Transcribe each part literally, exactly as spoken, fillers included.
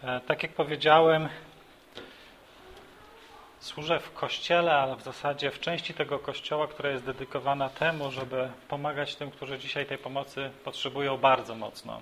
Tak jak powiedziałem, służę w kościele, ale w zasadzie w części tego kościoła, która jest dedykowana temu, żeby pomagać tym, którzy dzisiaj tej pomocy potrzebują bardzo mocno.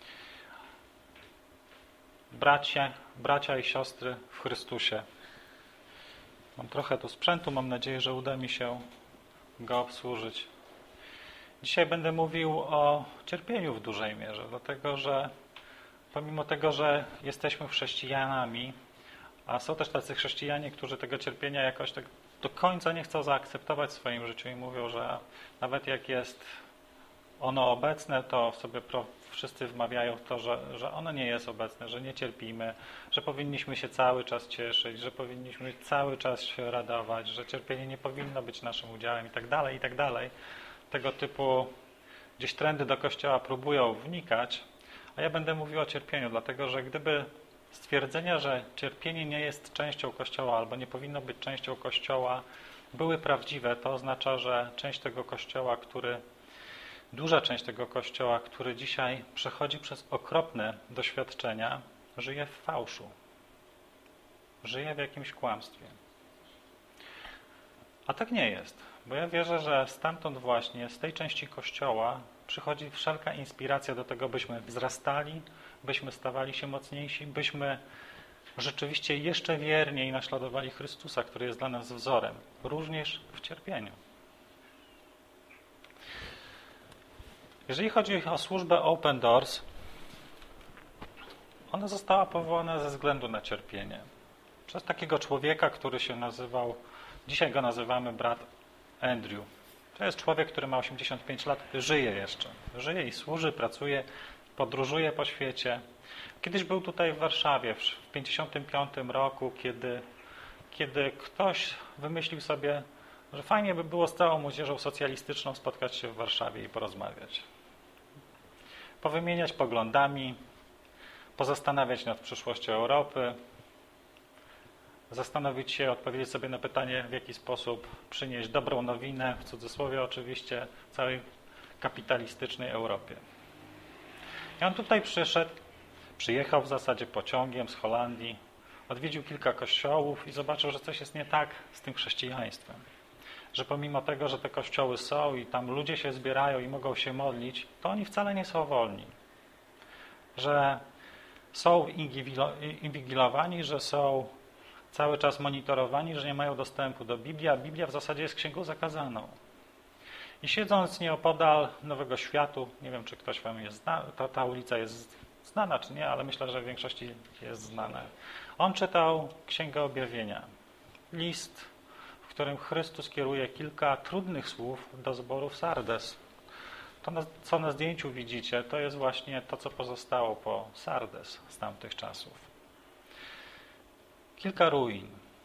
Bracia, bracia i siostry w Chrystusie. Mam trochę tu sprzętu, mam nadzieję, że uda mi się go obsłużyć. Dzisiaj będę mówił o cierpieniu w dużej mierze, dlatego że pomimo tego, że jesteśmy chrześcijanami, a są też tacy chrześcijanie, którzy tego cierpienia jakoś tak do końca nie chcą zaakceptować w swoim życiu i mówią, że nawet jak jest ono obecne, to sobie wszyscy wmawiają w to, że, że ono nie jest obecne, że nie cierpimy, że powinniśmy się cały czas cieszyć, że powinniśmy cały czas się radować, że cierpienie nie powinno być naszym udziałem i tak dalej, i tak dalej. Tego typu gdzieś trendy do Kościoła próbują wnikać, a ja będę mówił o cierpieniu, dlatego że gdyby stwierdzenia, że cierpienie nie jest częścią Kościoła albo nie powinno być częścią Kościoła, były prawdziwe, to oznacza, że część tego Kościoła, który, duża część tego Kościoła, który dzisiaj przechodzi przez okropne doświadczenia, żyje w fałszu. Żyje w jakimś kłamstwie. A tak nie jest, bo ja wierzę, że stamtąd właśnie, z tej części Kościoła przychodzi wszelka inspiracja do tego, byśmy wzrastali, byśmy stawali się mocniejsi, byśmy rzeczywiście jeszcze wierniej naśladowali Chrystusa, który jest dla nas wzorem, również w cierpieniu. Jeżeli chodzi o służbę Open Doors, ona została powołana ze względu na cierpienie. Przez takiego człowieka, który się nazywał, dzisiaj go nazywamy brat Andrew. To jest człowiek, który ma osiemdziesiąt pięć lat, żyje jeszcze. Żyje i służy, pracuje, podróżuje po świecie. Kiedyś był tutaj w Warszawie w tysiąc dziewięćset pięćdziesiątym piątym roku, kiedy, kiedy ktoś wymyślił sobie, że fajnie by było z całą młodzieżą socjalistyczną spotkać się w Warszawie i porozmawiać. Powymieniać poglądami, pozastanawiać nad przyszłością Europy, zastanowić się, odpowiedzieć sobie na pytanie, w jaki sposób przynieść dobrą nowinę, w cudzysłowie oczywiście, całej kapitalistycznej Europie. I on tutaj przyszedł, przyjechał w zasadzie pociągiem z Holandii, odwiedził kilka kościołów i zobaczył, że coś jest nie tak z tym chrześcijaństwem. Że pomimo tego, że te kościoły są i tam ludzie się zbierają i mogą się modlić, to oni wcale nie są wolni. Że są inwigilowani, że są cały czas monitorowani, że nie mają dostępu do Biblii, a Biblia w zasadzie jest księgą zakazaną. I siedząc nieopodal Nowego Światu, nie wiem, czy ktoś wam jest zna, ta, ta ulica jest znana, czy nie, ale myślę, że w większości jest znana. On czytał Księgę Objawienia, list, w którym Chrystus kieruje kilka trudnych słów do zboru w Sardes. To, co na zdjęciu widzicie, to jest właśnie to, co pozostało po Sardes z tamtych czasów. Kilka ruin,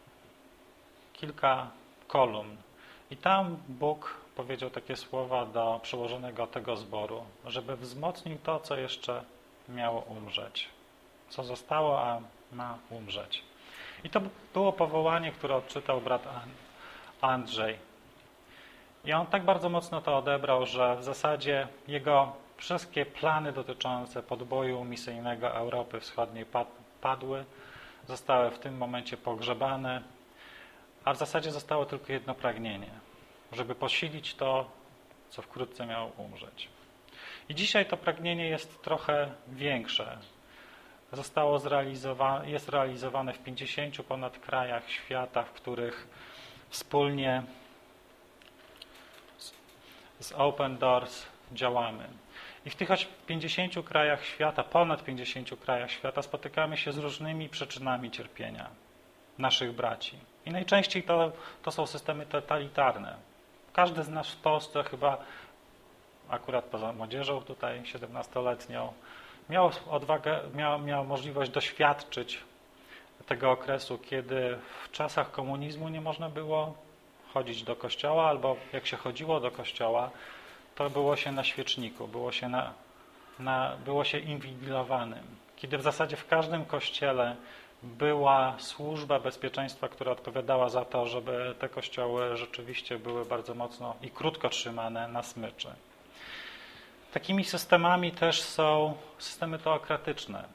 kilka kolumn. I tam Bóg powiedział takie słowa do przełożonego tego zboru, żeby wzmocnił to, co jeszcze miało umrzeć. Co zostało, a ma umrzeć. I to było powołanie, które odczytał brat Andrzej. I on tak bardzo mocno to odebrał, że w zasadzie jego wszystkie plany dotyczące podboju misyjnego Europy Wschodniej padły, zostały w tym momencie pogrzebane, a w zasadzie zostało tylko jedno pragnienie, żeby posilić to, co wkrótce miało umrzeć. I dzisiaj to pragnienie jest trochę większe. Zostało zrealizowane, jest realizowane w pięćdziesięciu ponad krajach świata, w których wspólnie z Open Doors działamy. I w tych pięćdziesięciu krajach świata, ponad pięćdziesięciu krajach świata spotykamy się z różnymi przyczynami cierpienia naszych braci. I najczęściej to, to są systemy totalitarne. Każdy z nas w Polsce chyba, akurat poza młodzieżą tutaj siedemnastoletnią, miał odwagę, miał, miał możliwość doświadczyć tego okresu, kiedy w czasach komunizmu nie można było chodzić do kościoła, albo jak się chodziło do kościoła, to było się na świeczniku, było się, na, na, było się inwigilowanym. Kiedy w zasadzie w każdym kościele była służba bezpieczeństwa, która odpowiadała za to, żeby te kościoły rzeczywiście były bardzo mocno i krótko trzymane na smyczy. Takimi systemami też są systemy teokratyczne.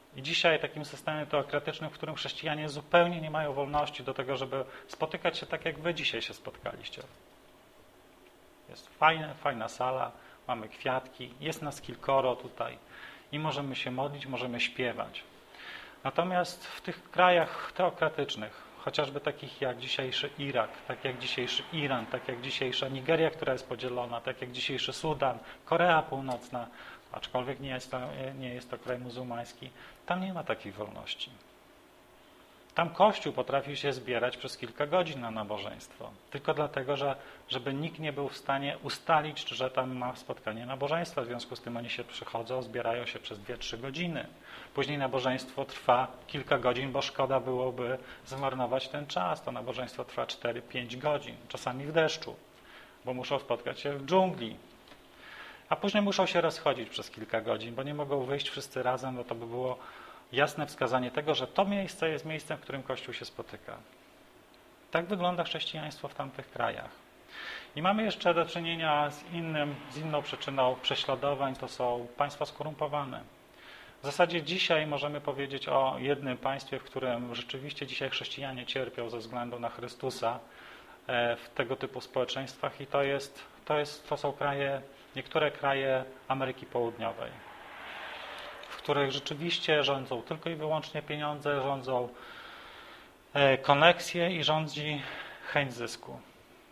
I dzisiaj takim systemem teokratycznym, w którym chrześcijanie zupełnie nie mają wolności do tego, żeby spotykać się tak, jak wy dzisiaj się spotkaliście. Jest fajne, fajna sala, mamy kwiatki, jest nas kilkoro tutaj i możemy się modlić, możemy śpiewać. Natomiast w tych krajach teokratycznych, chociażby takich jak dzisiejszy Irak, tak jak dzisiejszy Iran, tak jak dzisiejsza Nigeria, która jest podzielona, tak jak dzisiejszy Sudan, Korea Północna, aczkolwiek nie jest to, nie jest to kraj muzułmański, tam nie ma takiej wolności. Tam Kościół potrafi się zbierać przez kilka godzin na nabożeństwo. Tylko dlatego, że żeby nikt nie był w stanie ustalić, że tam ma spotkanie nabożeństwa. W związku z tym oni się przychodzą, zbierają się przez dwie trzy godziny. Później nabożeństwo trwa kilka godzin, bo szkoda byłoby zmarnować ten czas. To nabożeństwo trwa cztery pięć godzin, czasami w deszczu, bo muszą spotkać się w dżungli. A później muszą się rozchodzić przez kilka godzin, bo nie mogą wyjść wszyscy razem, bo to by było jasne wskazanie tego, że to miejsce jest miejscem, w którym Kościół się spotyka. Tak wygląda chrześcijaństwo w tamtych krajach. I mamy jeszcze do czynienia z, innym, z inną przyczyną prześladowań, to są państwa skorumpowane. W zasadzie dzisiaj możemy powiedzieć o jednym państwie, w którym rzeczywiście dzisiaj chrześcijanie cierpią ze względu na Chrystusa w tego typu społeczeństwach i to, jest, to, jest, to są kraje, niektóre kraje Ameryki Południowej, w których rzeczywiście rządzą tylko i wyłącznie pieniądze, rządzą koneksje i rządzi chęć zysku.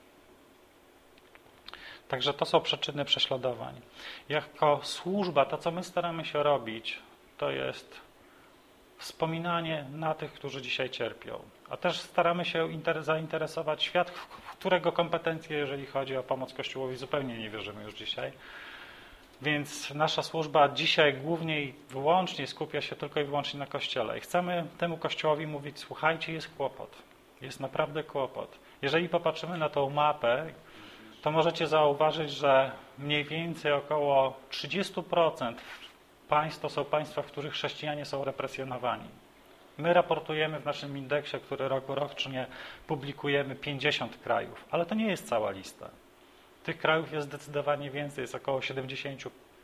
Także to są przyczyny prześladowań. Jako służba, to co my staramy się robić, to jest wspominanie na tych, którzy dzisiaj cierpią. A też staramy się zainteresować świat, w którego kompetencje, jeżeli chodzi o pomoc Kościołowi, zupełnie nie wierzymy już dzisiaj. Więc nasza służba dzisiaj głównie i wyłącznie skupia się tylko i wyłącznie na Kościele. I chcemy temu Kościołowi mówić, słuchajcie, jest kłopot. Jest naprawdę kłopot. Jeżeli popatrzymy na tą mapę, to możecie zauważyć, że mniej więcej około trzydzieści procent państw to są państwa, w których chrześcijanie są represjonowani. My raportujemy w naszym indeksie, który rok rocznie publikujemy pięćdziesiąt krajów, ale to nie jest cała lista. Tych krajów jest zdecydowanie więcej, jest około siedemdziesiąt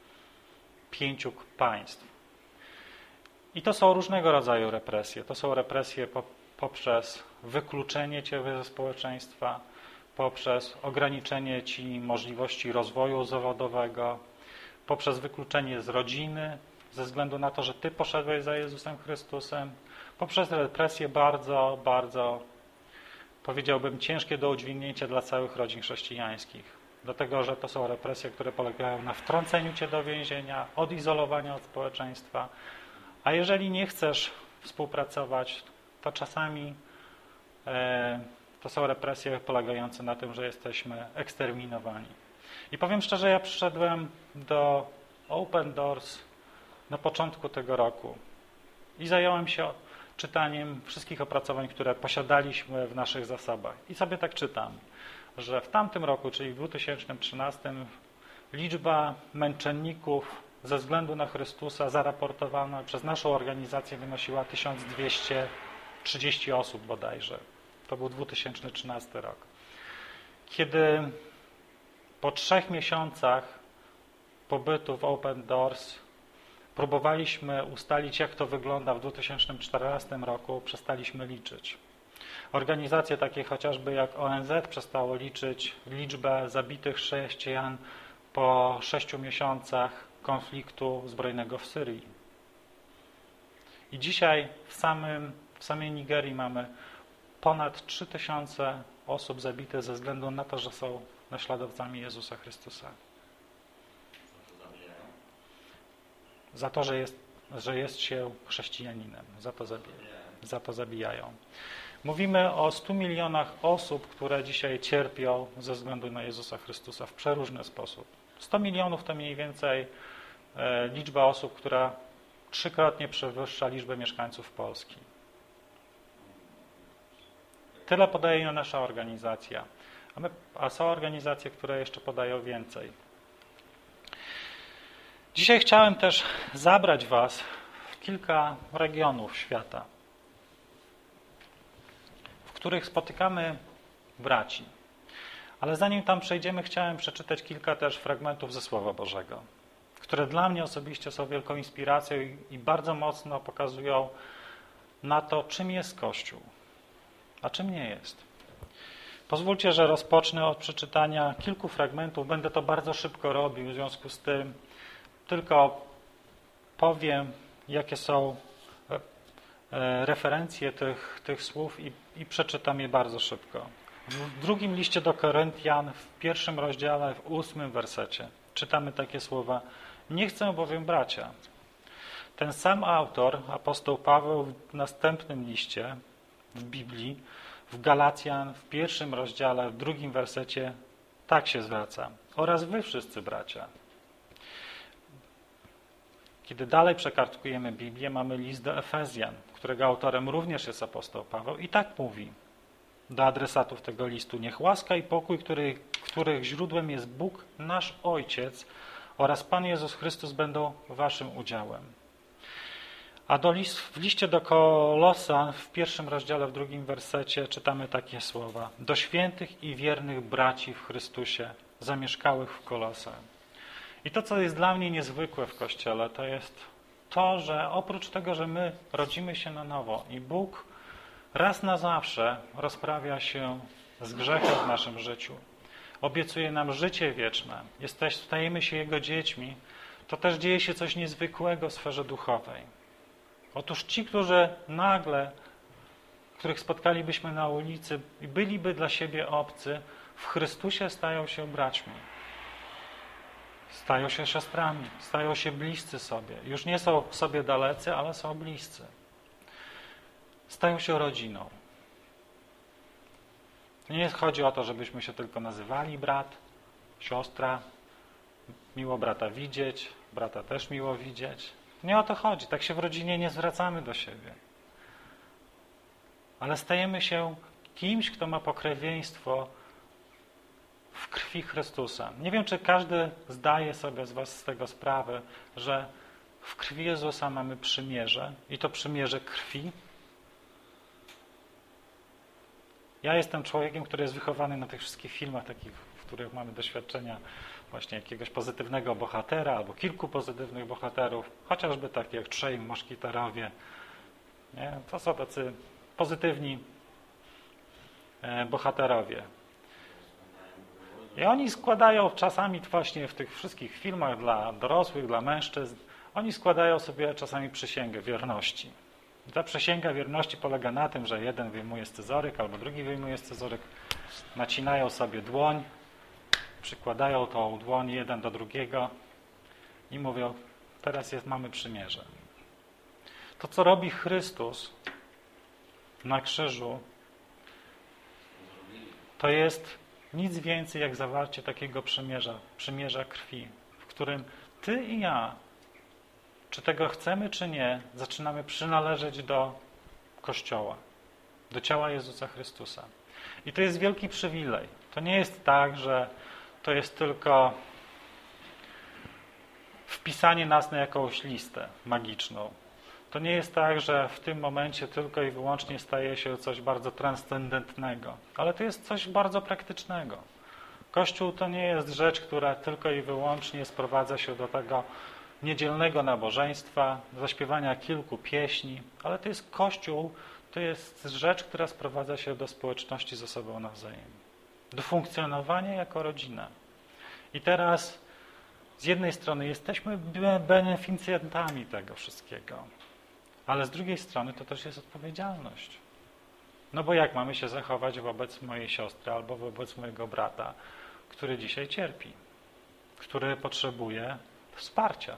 pięć państw. I to są różnego rodzaju represje. To są represje po, poprzez wykluczenie ciebie ze społeczeństwa, poprzez ograniczenie ci możliwości rozwoju zawodowego, poprzez wykluczenie z rodziny, ze względu na to, że ty poszedłeś za Jezusem Chrystusem, poprzez represje bardzo, bardzo, powiedziałbym, ciężkie do udźwignięcia dla całych rodzin chrześcijańskich. Dlatego, że to są represje, które polegają na wtrąceniu cię do więzienia, odizolowaniu od społeczeństwa, a jeżeli nie chcesz współpracować, to czasami e, to są represje polegające na tym, że jesteśmy eksterminowani. I powiem szczerze, ja przyszedłem do Open Doors na początku tego roku i zająłem się czytaniem wszystkich opracowań, które posiadaliśmy w naszych zasobach. I sobie tak czytam, że w tamtym roku, czyli w dwa tysiące trzynastym, liczba męczenników ze względu na Chrystusa zaraportowana przez naszą organizację wynosiła tysiąc dwieście trzydzieści osób bodajże. To był dwa tysiące trzynasty rok. Kiedy po trzech miesiącach pobytu w Open Doors próbowaliśmy ustalić, jak to wygląda w dwa tysiące czternastym roku, przestaliśmy liczyć. Organizacje takie chociażby jak O N Z przestało liczyć liczbę zabitych chrześcijan po sześciu miesiącach konfliktu zbrojnego w Syrii. I dzisiaj w, samym, w samej Nigerii mamy ponad trzy tysiące osób zabitych ze względu na to, że są naśladowcami Jezusa Chrystusa. Za to, że jest, że jest się chrześcijaninem. Za to zabijają. Za to zabijają. Mówimy o stu milionach osób, które dzisiaj cierpią ze względu na Jezusa Chrystusa w przeróżny sposób. sto milionów to mniej więcej e, liczba osób, która trzykrotnie przewyższa liczbę mieszkańców Polski. Tyle podaje nasza organizacja. A, my, a są organizacje, które jeszcze podają więcej. Dzisiaj chciałem też zabrać was w kilka regionów świata, w których spotykamy braci. Ale zanim tam przejdziemy, chciałem przeczytać kilka też fragmentów ze Słowa Bożego, które które dla mnie osobiście są wielką inspiracją i, i bardzo mocno pokazują na to, czym jest Kościół, a czym nie jest. Pozwólcie, że rozpocznę od przeczytania kilku fragmentów. Będę to bardzo szybko robił, w związku z tym tylko powiem, jakie są referencje tych, tych słów i, i przeczytam je bardzo szybko. W drugim liście do Koryntian, w pierwszym rozdziale, w ósmym wersecie czytamy takie słowa: nie chcę bowiem, bracia. Ten sam autor, apostoł Paweł, w następnym liście w Biblii, w Galacjan, w pierwszym rozdziale, w drugim wersecie tak się zwraca: oraz wy wszyscy, bracia. Kiedy dalej przekartkujemy Biblię, mamy list do Efezjan, którego autorem również jest apostoł Paweł, i tak mówi do adresatów tego listu: niech łaska i pokój, który, których źródłem jest Bóg, nasz Ojciec, oraz Pan Jezus Chrystus będą waszym udziałem. A do list, w liście do Kolosa, w pierwszym rozdziale, w drugim wersecie czytamy takie słowa: do świętych i wiernych braci w Chrystusie, zamieszkałych w Kolosach. I to, co jest dla mnie niezwykłe w Kościele, to jest to, że oprócz tego, że my rodzimy się na nowo i Bóg raz na zawsze rozprawia się z grzechem w naszym życiu, obiecuje nam życie wieczne, jesteś, stajemy się Jego dziećmi, to też dzieje się coś niezwykłego w sferze duchowej. Otóż ci, którzy nagle, których spotkalibyśmy na ulicy i byliby dla siebie obcy, w Chrystusie stają się braćmi. Stają się siostrami, stają się bliscy sobie. Już nie są sobie dalecy, ale są bliscy. Stają się rodziną. Nie chodzi o to, żebyśmy się tylko nazywali brat, siostra, miło brata widzieć, brata też miło widzieć. Nie o to chodzi. Tak się w rodzinie nie zwracamy do siebie. Ale stajemy się kimś, kto ma pokrewieństwo w krwi Chrystusa. Nie wiem, czy każdy zdaje sobie z was z tego sprawę, że w krwi Jezusa mamy przymierze i to przymierze krwi. Ja jestem człowiekiem, który jest wychowany na tych wszystkich filmach, takich, w których mamy doświadczenia właśnie jakiegoś pozytywnego bohatera albo kilku pozytywnych bohaterów, chociażby takie jak trzej moszkieterowie. Nie? To są tacy pozytywni bohaterowie. I oni składają czasami właśnie w tych wszystkich filmach dla dorosłych, dla mężczyzn, oni składają sobie czasami przysięgę wierności. I ta przysięga wierności polega na tym, że jeden wyjmuje scyzoryk albo drugi wyjmuje scyzoryk, nacinają sobie dłoń, przykładają tą dłoń jeden do drugiego i mówią: teraz jest, mamy przymierze. To, co robi Chrystus na krzyżu, to jest nic więcej jak zawarcie takiego przymierza, przymierza krwi, w którym ty i ja, czy tego chcemy, czy nie, zaczynamy przynależeć do Kościoła, do ciała Jezusa Chrystusa. I to jest wielki przywilej. To nie jest tak, że to jest tylko wpisanie nas na jakąś listę magiczną. To nie jest tak, że w tym momencie tylko i wyłącznie staje się coś bardzo transcendentnego, ale to jest coś bardzo praktycznego. Kościół to nie jest rzecz, która tylko i wyłącznie sprowadza się do tego niedzielnego nabożeństwa, zaśpiewania kilku pieśni, ale to jest Kościół, to jest rzecz, która sprowadza się do społeczności ze sobą nawzajem, do funkcjonowania jako rodzina. I teraz z jednej strony jesteśmy beneficjentami tego wszystkiego, ale z drugiej strony to też jest odpowiedzialność. No bo jak mamy się zachować wobec mojej siostry albo wobec mojego brata, który dzisiaj cierpi, który potrzebuje wsparcia?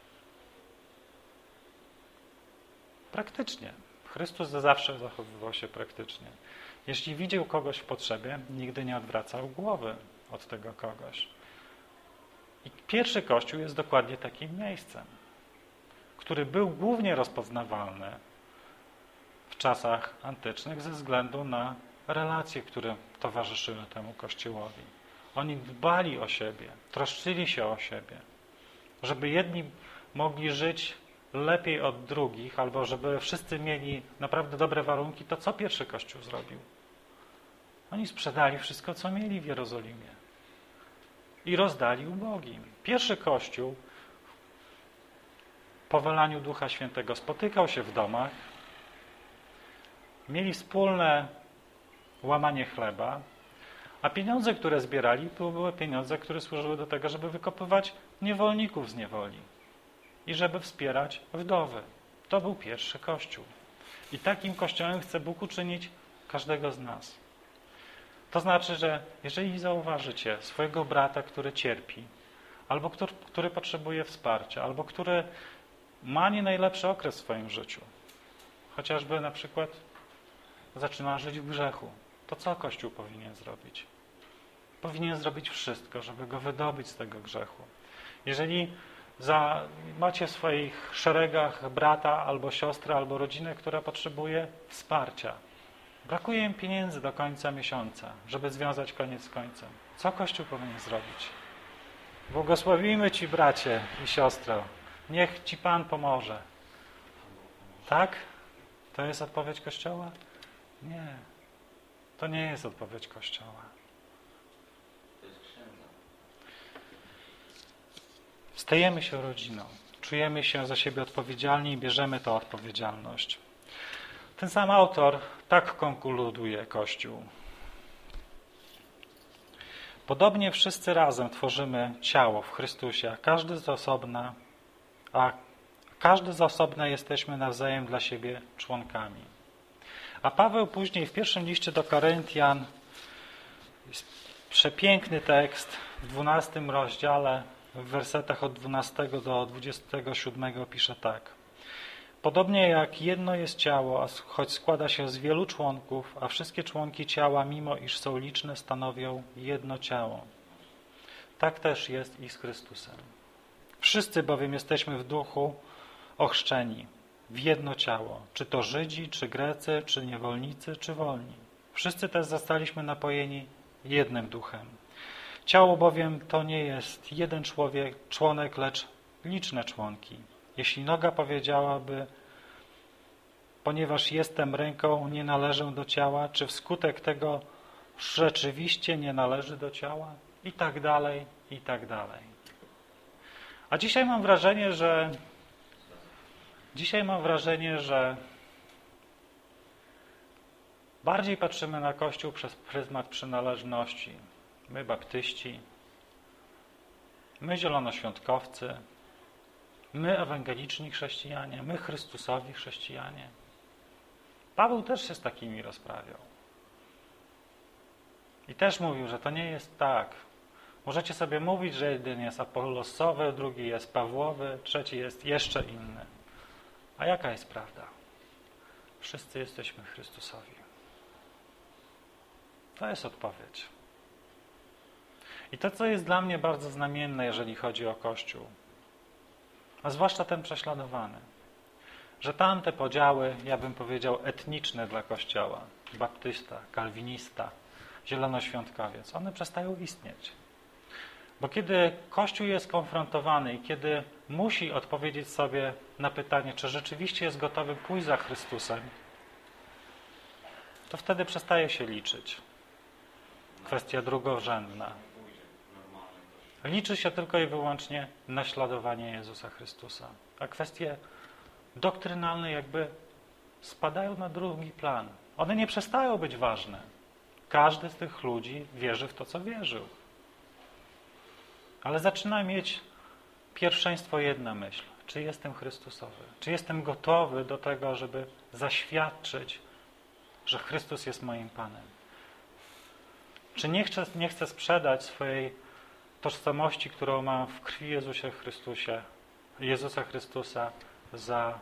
Praktycznie. Chrystus zawsze zachowywał się praktycznie. Jeśli widział kogoś w potrzebie, nigdy nie odwracał głowy od tego kogoś. I pierwszy Kościół jest dokładnie takim miejscem, który był głównie rozpoznawalny w czasach antycznych ze względu na relacje, które towarzyszyły temu Kościołowi. Oni dbali o siebie, troszczyli się o siebie, żeby jedni mogli żyć lepiej od drugich, albo żeby wszyscy mieli naprawdę dobre warunki. To co pierwszy Kościół zrobił? Oni sprzedali wszystko, co mieli w Jerozolimie i rozdali ubogim. Pierwszy Kościół po wylaniu Ducha Świętego spotykał się w domach, mieli wspólne łamanie chleba, a pieniądze, które zbierali, to były pieniądze, które służyły do tego, żeby wykopywać niewolników z niewoli i żeby wspierać wdowy. To był pierwszy Kościół. I takim Kościołem chce Bóg uczynić każdego z nas. To znaczy, że jeżeli zauważycie swojego brata, który cierpi, albo który, który potrzebuje wsparcia, albo który ma nie najlepszy okres w swoim życiu, chociażby na przykład zaczyna żyć w grzechu, to co Kościół powinien zrobić? Powinien zrobić wszystko, żeby go wydobyć z tego grzechu. Jeżeli za, macie w swoich szeregach brata albo siostrę, albo rodzinę, która potrzebuje wsparcia, brakuje im pieniędzy do końca miesiąca, żeby związać koniec z końcem, co Kościół powinien zrobić? Błogosławimy Ci, bracie i siostro. Niech Ci Pan pomoże. Tak? To jest odpowiedź Kościoła? Nie. To nie jest odpowiedź Kościoła. Stajemy się rodziną. Czujemy się za siebie odpowiedzialni i bierzemy tę odpowiedzialność. Ten sam autor tak konkluduje Kościół. Podobnie wszyscy razem tworzymy ciało w Chrystusie, a każdy z osobna, a każdy z osobna jesteśmy nawzajem dla siebie członkami. A Paweł później w pierwszym liście do Koryntian, jest przepiękny tekst w dwunastym rozdziale, w wersetach od dwunastego do dwudziestego siódmego pisze tak. Podobnie jak jedno jest ciało, choć składa się z wielu członków, a wszystkie członki ciała, mimo iż są liczne, stanowią jedno ciało. Tak też jest i z Chrystusem. Wszyscy bowiem jesteśmy w duchu ochrzczeni, w jedno ciało, czy to Żydzi, czy Grecy, czy niewolnicy, czy wolni. Wszyscy też zostaliśmy napojeni jednym duchem. Ciało bowiem to nie jest jeden człowiek, członek, lecz liczne członki. Jeśli noga powiedziałaby, ponieważ jestem ręką, nie należę do ciała, czy wskutek tego rzeczywiście nie należy do ciała? I tak dalej, i tak dalej. A dzisiaj mam wrażenie, że dzisiaj mam wrażenie, że bardziej patrzymy na Kościół przez pryzmat przynależności. My baptyści, my zielonoświątkowcy, my ewangeliczni chrześcijanie, my Chrystusowi chrześcijanie. Paweł też się z takimi rozprawiał. I też mówił, że to nie jest tak. Możecie sobie mówić, że jeden jest apollosowy, drugi jest Pawłowy, trzeci jest jeszcze inny. A jaka jest prawda? Wszyscy jesteśmy Chrystusowi. To jest odpowiedź. I to, co jest dla mnie bardzo znamienne, jeżeli chodzi o Kościół, a zwłaszcza ten prześladowany, że tamte podziały, ja bym powiedział, etniczne dla Kościoła, baptysta, kalwinista, zielonoświątkowiec, one przestają istnieć. Bo kiedy Kościół jest konfrontowany i kiedy musi odpowiedzieć sobie na pytanie, czy rzeczywiście jest gotowy pójść za Chrystusem, to wtedy przestaje się liczyć. Kwestia drugorzędna. Liczy się tylko i wyłącznie naśladowanie Jezusa Chrystusa. A kwestie doktrynalne jakby spadają na drugi plan. One nie przestają być ważne. Każdy z tych ludzi wierzy w to, co wierzył. Ale zaczyna mieć pierwszeństwo jedna myśl. Czy jestem Chrystusowy? Czy jestem gotowy do tego, żeby zaświadczyć, że Chrystus jest moim Panem? Czy nie chcę, nie chcę sprzedać swojej tożsamości, którą mam w krwi Jezusie Chrystusie, Jezusa Chrystusa za,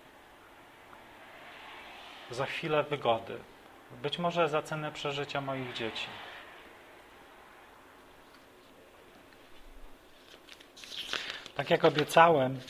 za chwilę wygody, być może za cenę przeżycia moich dzieci. Tak jak obiecałem,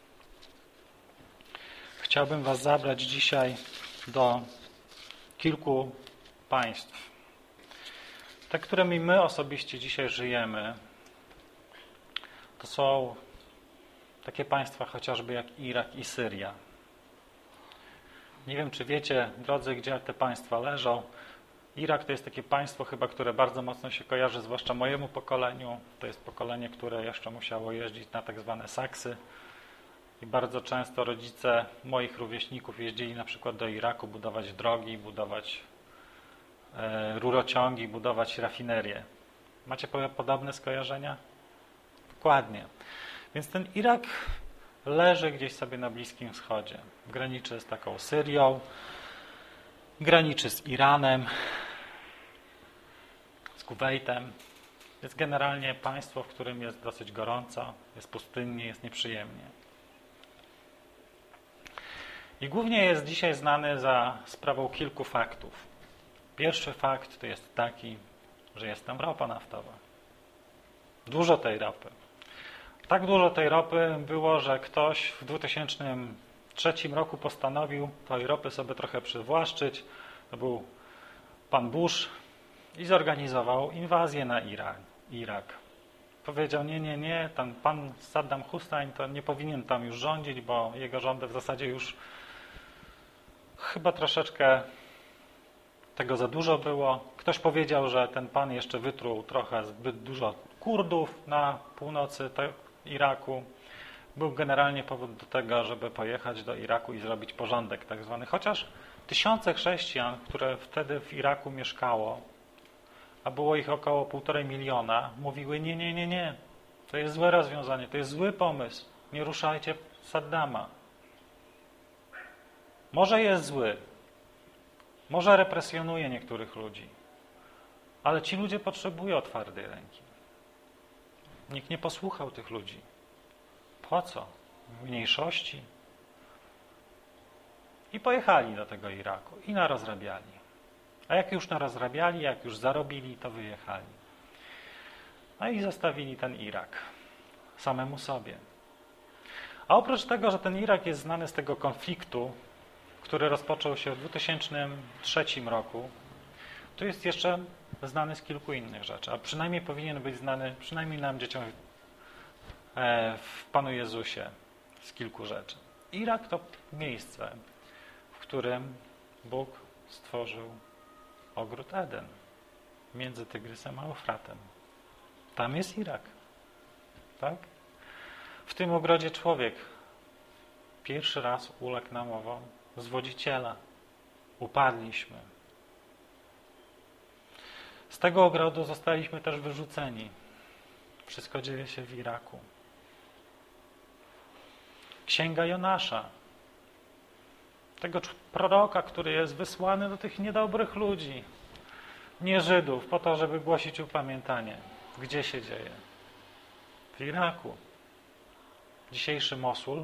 chciałbym was zabrać dzisiaj do kilku państw. Te, którymi my osobiście dzisiaj żyjemy, to są takie państwa chociażby jak Irak i Syria. Nie wiem, czy wiecie, drodzy, gdzie te państwa leżą. Irak to jest takie państwo chyba, które bardzo mocno się kojarzy, zwłaszcza mojemu pokoleniu. To jest pokolenie, które jeszcze musiało jeździć na tak zwane saksy I bardzo często rodzice moich rówieśników jeździli na przykład do Iraku budować drogi, budować e, rurociągi, budować rafinerie. Macie podobne skojarzenia? Dokładnie. Więc ten Irak leży gdzieś sobie na Bliskim Wschodzie. Graniczy z taką Syrią, graniczy z Iranem, z Kuwejtem. Jest generalnie państwo, w którym jest dosyć gorąco, jest pustynnie, jest nieprzyjemnie. I głównie jest dzisiaj znany za sprawą kilku faktów. Pierwszy fakt to jest taki, że jest tam ropa naftowa. Dużo tej ropy. Tak dużo tej ropy było, że ktoś w dwa tysiące trzecim roku postanowił tej ropy sobie trochę przywłaszczyć. To był pan Bush i zorganizował inwazję na Irak. Irak. Powiedział, nie, nie, nie, ten pan Saddam Hussein to nie powinien tam już rządzić, bo jego rządy w zasadzie już chyba troszeczkę tego za dużo było. Ktoś powiedział, że ten pan jeszcze wytruł trochę zbyt dużo Kurdów na północy Iraku. Był generalnie powód do tego, żeby pojechać do Iraku i zrobić porządek tak zwany. Chociaż tysiące chrześcijan, które wtedy w Iraku mieszkało, a było ich około półtorej miliona, mówiły nie, nie, nie, nie. To jest złe rozwiązanie, to jest zły pomysł. Nie ruszajcie Saddama. Może jest zły, może represjonuje niektórych ludzi, ale ci ludzie potrzebują twardej ręki. Nikt nie posłuchał tych ludzi. Po co? Mniejszości. I pojechali do tego Iraku i narozrabiali. A jak już narozrabiali, jak już zarobili, to wyjechali. No i zostawili ten Irak samemu sobie. A oprócz tego, że ten Irak jest znany z tego konfliktu, który rozpoczął się w dwa tysiące trzecim roku, to jest jeszcze znany z kilku innych rzeczy, a przynajmniej powinien być znany, przynajmniej nam, dzieciom w Panu Jezusie, z kilku rzeczy. Irak to miejsce, w którym Bóg stworzył ogród Eden między Tygrysem a Eufratem. Tam jest Irak. Tak? W tym ogrodzie człowiek pierwszy raz uległ namowom zwodziciela. Upadliśmy. Z tego ogrodu zostaliśmy też wyrzuceni. Wszystko dzieje się w Iraku. Księga Jonasza, tego proroka, który jest wysłany do tych niedobrych ludzi, nie Żydów, po to, żeby głosić upamiętanie. Gdzie się dzieje? W Iraku. Dzisiejszy Mosul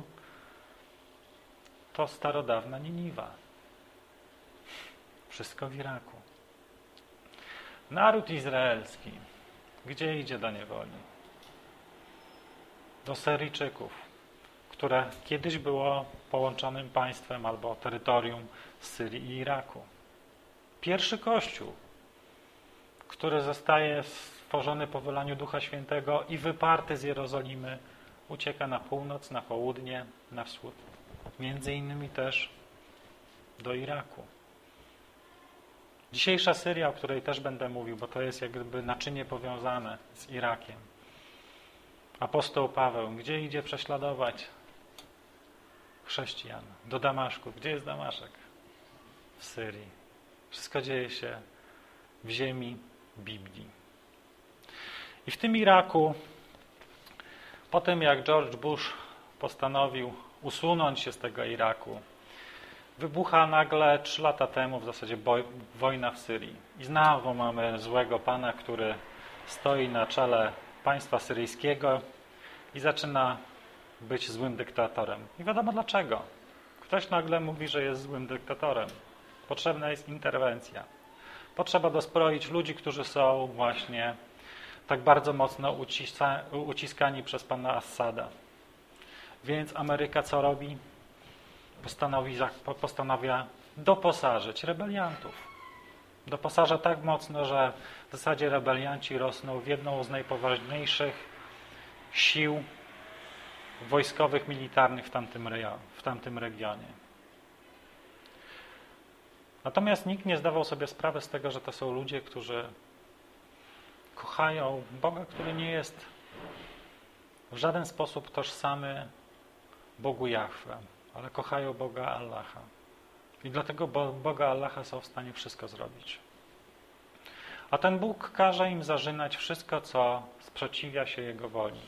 to starodawna Niniwa. Wszystko w Iraku. Naród izraelski. Gdzie idzie do niewoli? Do Syryjczyków, które kiedyś było połączonym państwem albo terytorium Syrii i Iraku. Pierwszy Kościół, który zostaje stworzony po wylaniu Ducha Świętego i wyparty z Jerozolimy, ucieka na północ, na południe, na wschód. Między innymi też do Iraku. Dzisiejsza Syria, o której też będę mówił, bo to jest jak gdyby naczynie powiązane z Irakiem. Apostoł Paweł, gdzie idzie prześladować chrześcijan? Do Damaszku. Gdzie jest Damaszek? W Syrii. Wszystko dzieje się w ziemi Biblii. I w tym Iraku, po tym jak George Bush postanowił usunąć się z tego Iraku, wybucha nagle trzy lata temu w zasadzie boj, wojna w Syrii. I znowu mamy złego pana, który stoi na czele państwa syryjskiego i zaczyna być złym dyktatorem. Nie wiadomo dlaczego. Ktoś nagle mówi, że jest złym dyktatorem. Potrzebna jest interwencja. Potrzeba dozbroić ludzi, którzy są właśnie tak bardzo mocno uciska, uciskani przez pana Assada. Więc Ameryka co robi? Postanowi, postanawia doposażyć rebeliantów. Doposaża tak mocno, że w zasadzie rebelianci rosną w jedną z najpoważniejszych sił wojskowych, militarnych w tamtym, w tamtym regionie. Natomiast nikt nie zdawał sobie sprawy z tego, że to są ludzie, którzy kochają Boga, który nie jest w żaden sposób tożsamy Bogu Jahwe, ale kochają Boga Allaha. I dlatego Boga Allaha są w stanie wszystko zrobić. A ten Bóg każe im zażynać wszystko, co sprzeciwia się Jego woli.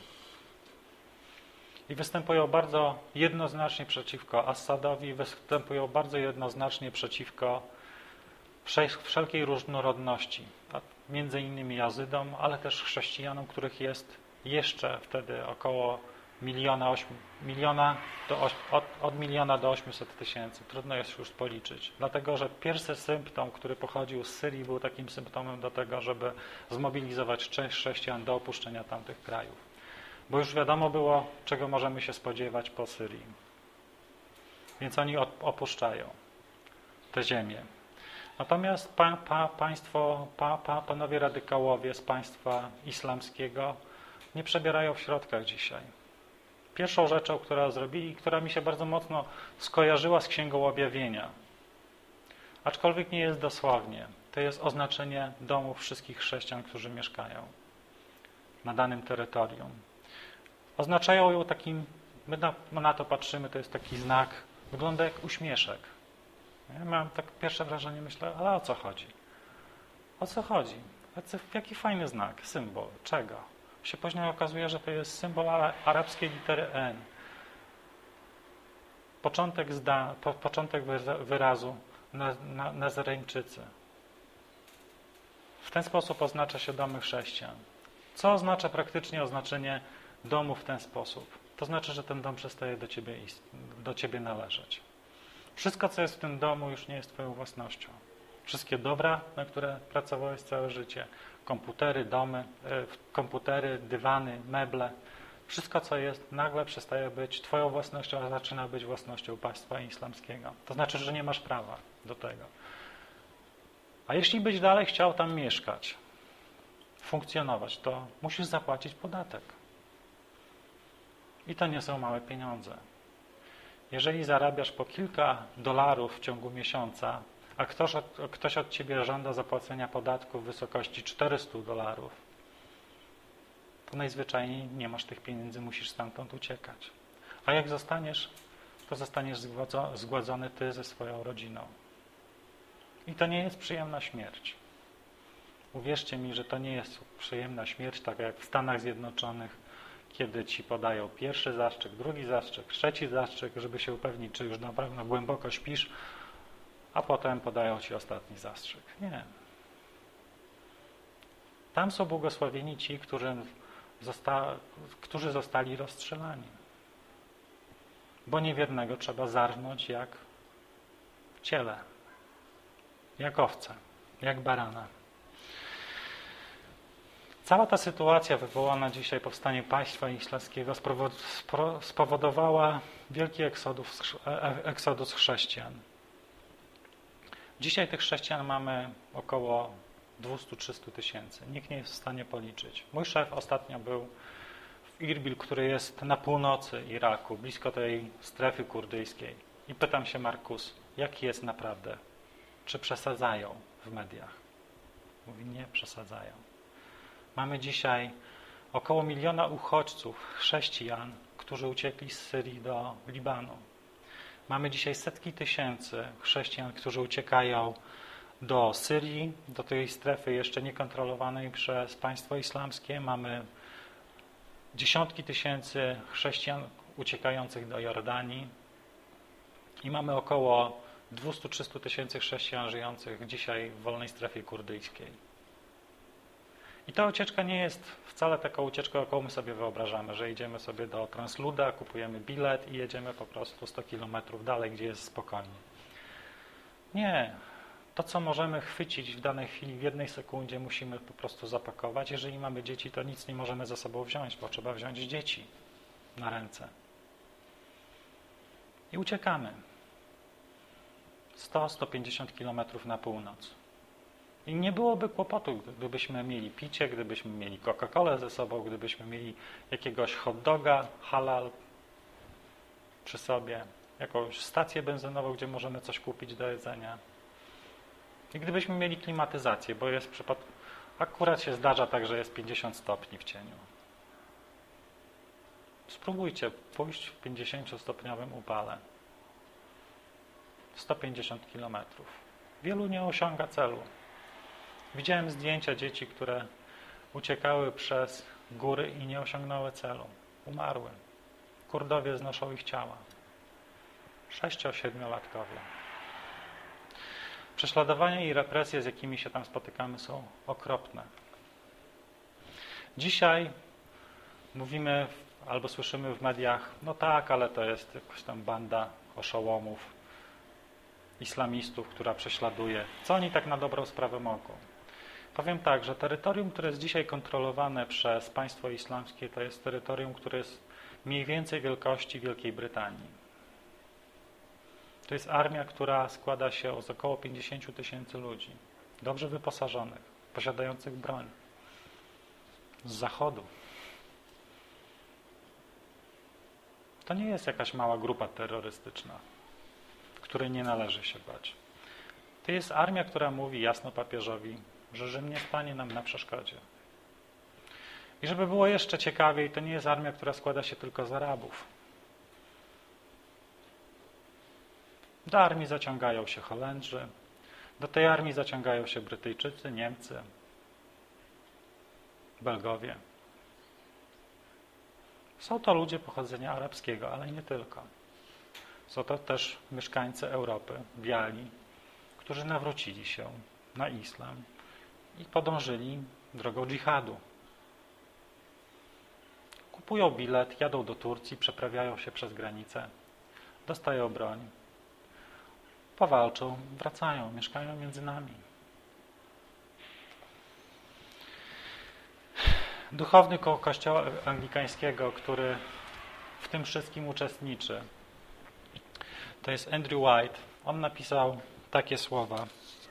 I występują bardzo jednoznacznie przeciwko Assadowi, występują bardzo jednoznacznie przeciwko wszelkiej różnorodności, między innymi Jazydom, ale też chrześcijanom, których jest jeszcze wtedy około miliona, ośmiu, miliona do, od, od miliona do ośmiuset tysięcy. Trudno jest już policzyć. Dlatego, że pierwszy symptom, który pochodził z Syrii, był takim symptomem do tego, żeby zmobilizować część chrześcijan do opuszczenia tamtych krajów. Bo już wiadomo było, czego możemy się spodziewać po Syrii. Więc oni opuszczają tę ziemię. Natomiast pa, pa, państwo, pa, pa, panowie radykałowie z państwa islamskiego nie przebierają w środkach dzisiaj. Pierwszą rzeczą, którą zrobili, która mi się bardzo mocno skojarzyła z Księgą Objawienia, aczkolwiek nie jest dosłownie, to jest oznaczenie domów wszystkich chrześcijan, którzy mieszkają na danym terytorium. Oznaczają ją takim, my na, my na to patrzymy, to jest taki znak, wygląda jak uśmieszek. Ja mam tak pierwsze wrażenie, myślę, ale o co chodzi? O co chodzi? Jaki fajny znak, symbol, czego? Się później okazuje, że to jest symbol arabskiej litery N. Początek, zda, po, początek wyrazu na, na, Nazareńczycy. W ten sposób oznacza się domy chrześcijan. Co oznacza praktycznie oznaczenie domu w ten sposób? To znaczy, że ten dom przestaje do ciebie, do ciebie należeć. Wszystko, co jest w tym domu, już nie jest twoją własnością. Wszystkie dobra, na które pracowałeś całe życie, komputery, domy, komputery, dywany, meble, wszystko, co jest, nagle przestaje być twoją własnością, a zaczyna być własnością państwa islamskiego. To znaczy, że nie masz prawa do tego. A jeśli byś dalej chciał tam mieszkać, funkcjonować, to musisz zapłacić podatek. I to nie są małe pieniądze. Jeżeli zarabiasz po kilka dolarów w ciągu miesiąca, a ktoś od, ktoś od ciebie żąda zapłacenia podatku w wysokości czterysta dolarów, to najzwyczajniej nie masz tych pieniędzy, musisz stamtąd uciekać. A jak zostaniesz, to zostaniesz zgładzony ty ze swoją rodziną. I to nie jest przyjemna śmierć. Uwierzcie mi, że to nie jest przyjemna śmierć, tak jak w Stanach Zjednoczonych, kiedy ci podają pierwszy zastrzyk, drugi zastrzyk, trzeci zastrzyk, żeby się upewnić, czy już naprawdę głęboko śpisz, a potem podają ci ostatni zastrzyk. Nie. Tam są błogosławieni ci, którzy, zosta którzy zostali rozstrzelani. Bo niewiernego trzeba zarżnąć jak w ciele, jak owce, jak barana. Cała ta sytuacja wywołana dzisiaj powstaniem państwa islamskiego spowodowała wielki eksodus, eksodus chrześcijan. Dzisiaj tych chrześcijan mamy około dwieście do trzystu tysięcy. Nikt nie jest w stanie policzyć. Mój szef ostatnio był w Irbil, który jest na północy Iraku, blisko tej strefy kurdyjskiej. I pytam się, Markus, jaki jest naprawdę? Czy przesadzają w mediach? Mówi, nie przesadzają. Mamy dzisiaj około miliona uchodźców, chrześcijan, którzy uciekli z Syrii do Libanu. Mamy dzisiaj setki tysięcy chrześcijan, którzy uciekają do Syrii, do tej strefy jeszcze niekontrolowanej przez państwo islamskie. Mamy dziesiątki tysięcy chrześcijan uciekających do Jordanii i mamy około dwieście do trzystu tysięcy chrześcijan żyjących dzisiaj w wolnej strefie kurdyjskiej. I ta ucieczka nie jest wcale taką ucieczką, jaką my sobie wyobrażamy, że idziemy sobie do Transluda, kupujemy bilet i jedziemy po prostu sto kilometrów dalej, gdzie jest spokojnie. Nie. To, co możemy chwycić w danej chwili, w jednej sekundzie, musimy po prostu zapakować. Jeżeli mamy dzieci, to nic nie możemy ze sobą wziąć, bo trzeba wziąć dzieci na ręce. I uciekamy. sto do stu pięćdziesięciu kilometrów na północ. I nie byłoby kłopotu, gdybyśmy mieli picie, gdybyśmy mieli Coca-Colę ze sobą, gdybyśmy mieli jakiegoś hot doga, halal przy sobie, jakąś stację benzynową, gdzie możemy coś kupić do jedzenia. I gdybyśmy mieli klimatyzację, bo jest przypadek, akurat się zdarza tak, że jest pięćdziesiąt stopni w cieniu. Spróbujcie pójść w pięćdziesięciostopniowym upale. sto pięćdziesiąt kilometrów. Wielu nie osiąga celu. Widziałem zdjęcia dzieci, które uciekały przez góry i nie osiągnęły celu. Umarły. Kurdowie znoszą ich ciała. Sześcio-siedmiolatkowie. Prześladowania i represje, z jakimi się tam spotykamy, są okropne. Dzisiaj mówimy albo słyszymy w mediach, no tak, ale to jest jakaś tam banda oszołomów, islamistów, która prześladuje. Co oni tak na dobrą sprawę mogą? Powiem tak, że terytorium, które jest dzisiaj kontrolowane przez państwo islamskie, to jest terytorium, które jest mniej więcej wielkości Wielkiej Brytanii. To jest armia, która składa się z około pięćdziesięciu tysięcy ludzi, dobrze wyposażonych, posiadających broń z zachodu. To nie jest jakaś mała grupa terrorystyczna, której nie należy się bać. To jest armia, która mówi jasno papieżowi, że Rzym nie stanie nam na przeszkodzie. I żeby było jeszcze ciekawiej, to nie jest armia, która składa się tylko z Arabów. Do armii zaciągają się Holendrzy, do tej armii zaciągają się Brytyjczycy, Niemcy, Belgowie. Są to ludzie pochodzenia arabskiego, ale nie tylko. Są to też mieszkańcy Europy, biali, którzy nawrócili się na islam i podążyli drogą dżihadu. Kupują bilet, jadą do Turcji, przeprawiają się przez granicę, dostają broń, powalczą, wracają, mieszkają między nami. Duchowny koło Kościoła Anglikańskiego, który w tym wszystkim uczestniczy, to jest Andrew White. On napisał takie słowa,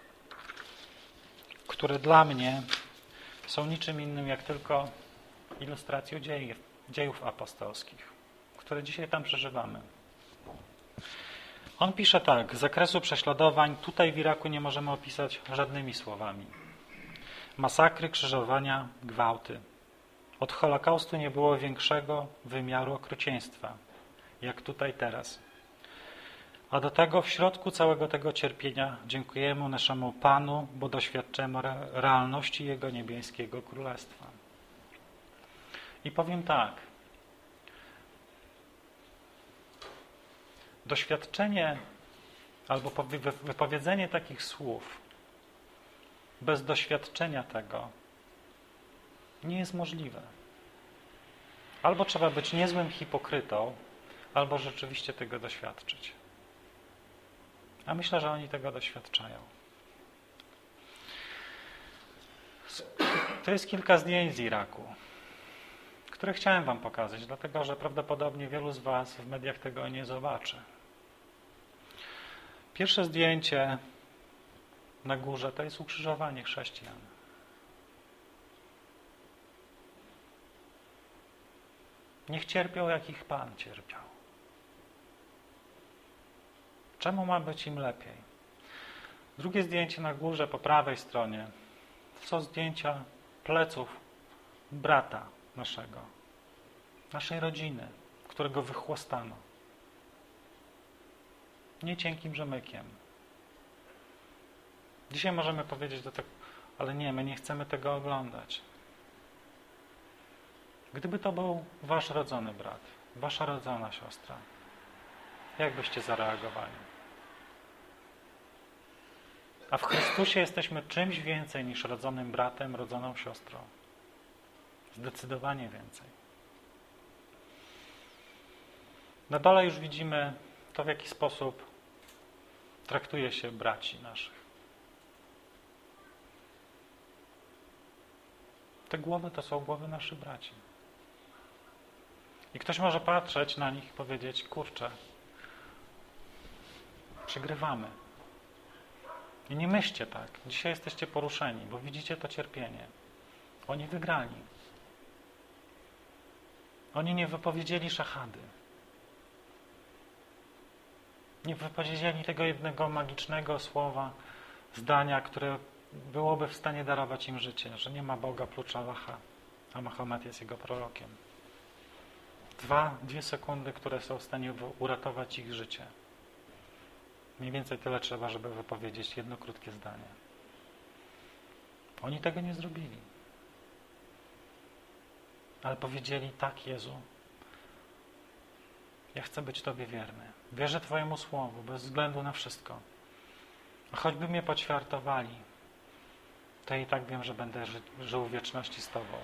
które dla mnie są niczym innym jak tylko ilustracją dziejów, dziejów apostolskich, które dzisiaj tam przeżywamy. On pisze tak: z zakresu prześladowań tutaj w Iraku nie możemy opisać żadnymi słowami. Masakry, krzyżowania, gwałty. Od Holokaustu nie było większego wymiaru okrucieństwa, jak tutaj teraz. A do tego w środku całego tego cierpienia dziękujemy naszemu Panu, bo doświadczymy realności Jego niebieskiego Królestwa. I powiem tak. Doświadczenie albo wypowiedzenie takich słów bez doświadczenia tego nie jest możliwe. Albo trzeba być niezłym hipokrytą, albo rzeczywiście tego doświadczyć. A myślę, że oni tego doświadczają. To jest kilka zdjęć z Iraku, które chciałem wam pokazać, dlatego że prawdopodobnie wielu z was w mediach tego nie zobaczy. Pierwsze zdjęcie na górze to jest ukrzyżowanie chrześcijan. Niech cierpią, jak ich Pan cierpiał. Czemu ma być im lepiej? Drugie zdjęcie na górze po prawej stronie to są zdjęcia pleców brata naszego, naszej rodziny, którego wychłostano. Nie cienkim rzemykiem. Dzisiaj możemy powiedzieć do tego, ale nie, my nie chcemy tego oglądać. Gdyby to był wasz rodzony brat, wasza rodzona siostra, jak byście zareagowali? A w Chrystusie jesteśmy czymś więcej niż rodzonym bratem, rodzoną siostrą. Zdecydowanie więcej. Na dole już widzimy to, w jaki sposób traktuje się braci naszych. Te głowy to są głowy naszych braci. I ktoś może patrzeć na nich i powiedzieć, kurczę, przegrywamy. I nie myślcie tak. Dzisiaj jesteście poruszeni, bo widzicie to cierpienie. Oni wygrali. Oni nie wypowiedzieli szachady. Nie wypowiedzieli tego jednego magicznego słowa, zdania, które byłoby w stanie darować im życie, że nie ma Boga prócz Allaha, a Mahomet jest jego prorokiem. Dwa, dwie sekundy, które są w stanie uratować ich życie. Mniej więcej tyle trzeba, żeby wypowiedzieć jedno krótkie zdanie. Oni tego nie zrobili. Ale powiedzieli: tak, Jezu, ja chcę być Tobie wierny. Wierzę Twojemu słowu, bez względu na wszystko. A choćby mnie poćwiartowali, to i tak wiem, że będę ży żył w wieczności z Tobą.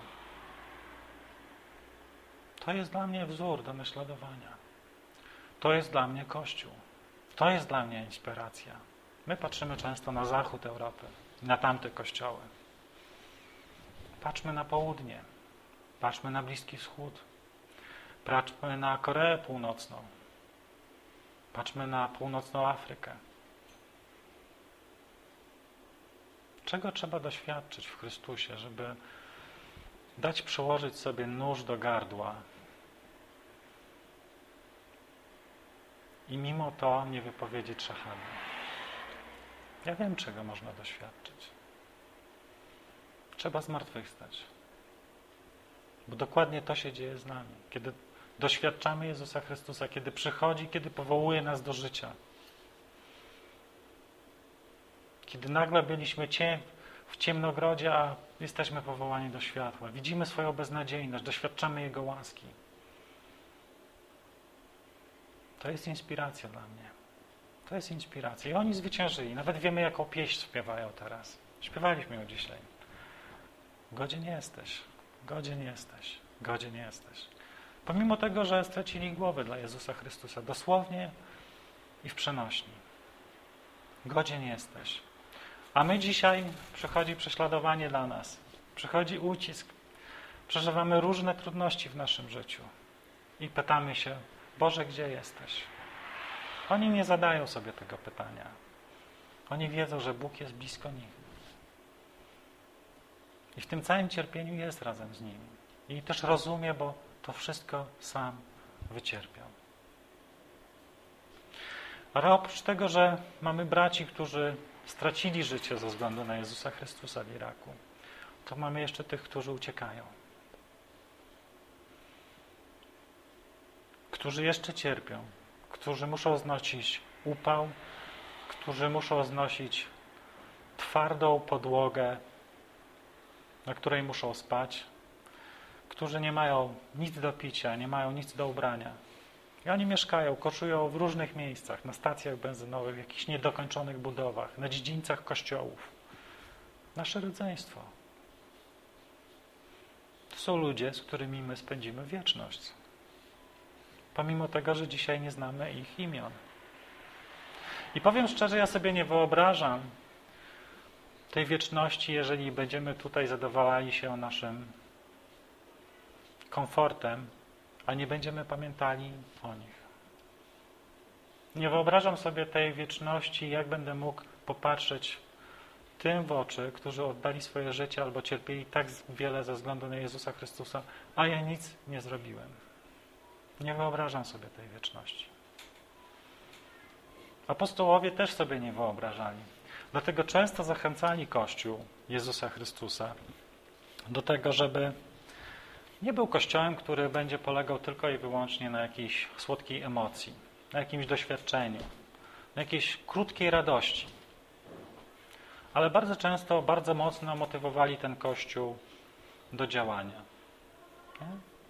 To jest dla mnie wzór do naśladowania. To jest dla mnie Kościół. To jest dla mnie inspiracja. My patrzymy często na zachód Europy, na tamte kościoły. Patrzmy na południe. Patrzmy na Bliski Wschód. Patrzmy na Koreę Północną. Patrzmy na Północną Afrykę. Czego trzeba doświadczyć w Chrystusie, żeby dać przyłożyć sobie nóż do gardła i mimo to nie wypowiedzieć szachadu? Ja wiem, czego można doświadczyć. Trzeba zmartwychwstać. Bo dokładnie to się dzieje z nami. Kiedy doświadczamy Jezusa Chrystusa, kiedy przychodzi, kiedy powołuje nas do życia. Kiedy nagle byliśmy cie, w ciemnogrodzie, a jesteśmy powołani do światła. Widzimy swoją beznadziejność, doświadczamy Jego łaski. To jest inspiracja dla mnie. To jest inspiracja. I oni zwyciężyli. Nawet wiemy, jaką pieśń śpiewają teraz. Śpiewaliśmy ją dzisiaj. Godzien jesteś, godzien jesteś, godzien jesteś. Pomimo tego, że stracili głowę dla Jezusa Chrystusa. Dosłownie i w przenośni. Godzien jesteś. A my dzisiaj przychodzi prześladowanie dla nas. Przychodzi ucisk. Przeżywamy różne trudności w naszym życiu. I pytamy się: Boże, gdzie jesteś? Oni nie zadają sobie tego pytania. Oni wiedzą, że Bóg jest blisko nich. I w tym całym cierpieniu jest razem z nimi. I też rozumie, bo to wszystko sam wycierpiał. Ale oprócz tego, że mamy braci, którzy stracili życie ze względu na Jezusa Chrystusa w Iraku, to mamy jeszcze tych, którzy uciekają. Którzy jeszcze cierpią, którzy muszą znosić upał, którzy muszą znosić twardą podłogę, na której muszą spać, którzy nie mają nic do picia, nie mają nic do ubrania. I oni mieszkają, koczują w różnych miejscach, na stacjach benzynowych, w jakichś niedokończonych budowach, na dziedzińcach kościołów. Nasze rodzeństwo. To są ludzie, z którymi my spędzimy wieczność. Pomimo tego, że dzisiaj nie znamy ich imion. I powiem szczerze, ja sobie nie wyobrażam tej wieczności, jeżeli będziemy tutaj zadowalali się naszym komfortem, a nie będziemy pamiętali o nich. Nie wyobrażam sobie tej wieczności, jak będę mógł popatrzeć tym w oczy, którzy oddali swoje życie albo cierpieli tak wiele ze względu na Jezusa Chrystusa, a ja nic nie zrobiłem. Nie wyobrażam sobie tej wieczności. Apostołowie też sobie nie wyobrażali. Dlatego często zachęcali Kościół Jezusa Chrystusa do tego, żeby nie był Kościołem, który będzie polegał tylko i wyłącznie na jakiejś słodkiej emocji, na jakimś doświadczeniu, na jakiejś krótkiej radości. Ale bardzo często, bardzo mocno motywowali ten Kościół do działania. Nie?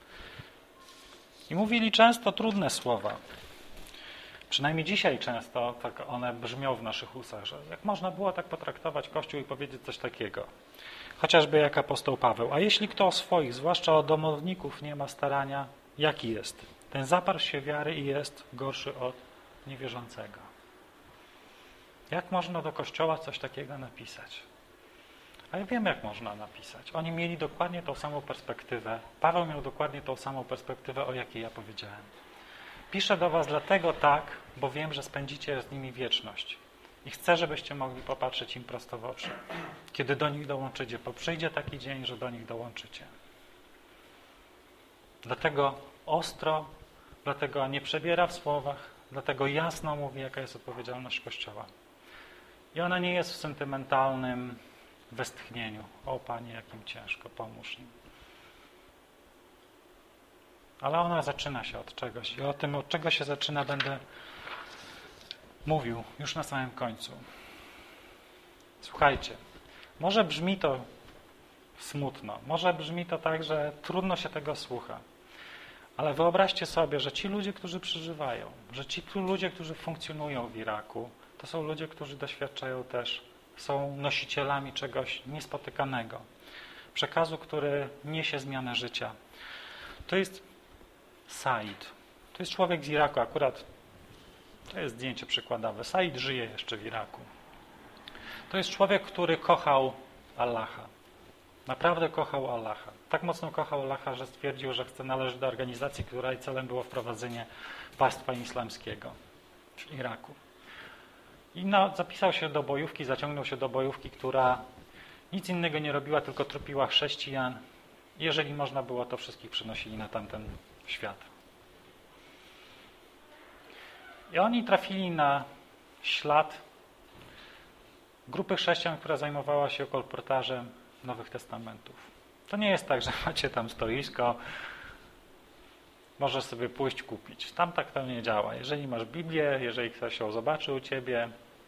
I mówili często trudne słowa. Przynajmniej dzisiaj często tak one brzmią w naszych ustach, że jak można było tak potraktować Kościół i powiedzieć coś takiego. Chociażby jak apostoł Paweł. A jeśli kto o swoich, zwłaszcza o domowników, nie ma starania, jaki jest? Ten zaparł się wiary i jest gorszy od niewierzącego. Jak można do Kościoła coś takiego napisać? A ja wiem, jak można napisać. Oni mieli dokładnie tą samą perspektywę. Paweł miał dokładnie tą samą perspektywę, o jakiej ja powiedziałem. Piszę do was dlatego tak, bo wiem, że spędzicie z nimi wieczność. I chcę, żebyście mogli popatrzeć im prosto w oczy. Kiedy do nich dołączycie, bo przyjdzie taki dzień, że do nich dołączycie. Dlatego ostro, dlatego nie przebiera w słowach, dlatego jasno mówi, jaka jest odpowiedzialność Kościoła. I ona nie jest w sentymentalnym westchnieniu. O Panie, jak im ciężko, pomóż im. ale ona zaczyna się od czegoś i o tym, od czego się zaczyna, będę mówił już na samym końcu. Słuchajcie, może brzmi to smutno, może brzmi to tak, że trudno się tego słucha, ale wyobraźcie sobie, że ci ludzie, którzy przeżywają, że ci ludzie, którzy funkcjonują w Iraku, to są ludzie, którzy doświadczają też, są nosicielami czegoś niespotykanego, przekazu, który niesie zmianę życia. To jest Said. To jest człowiek z Iraku, akurat to jest zdjęcie przykładowe. Said żyje jeszcze w Iraku. To jest człowiek, który kochał Allaha. Naprawdę kochał Allaha. Tak mocno kochał Allaha, że stwierdził, że chce należeć do organizacji, której celem było wprowadzenie państwa islamskiego w Iraku. I no, zapisał się do bojówki, zaciągnął się do bojówki, która nic innego nie robiła, tylko trupiła chrześcijan. Jeżeli można było, to wszystkich przenosili na tamten świat. I oni trafili na ślad grupy chrześcijan, która zajmowała się kolportażem Nowych Testamentów. To nie jest tak, że macie tam stoisko, możesz sobie pójść kupić. Tam tak to nie działa. Jeżeli masz Biblię, jeżeli ktoś ją zobaczy u ciebie,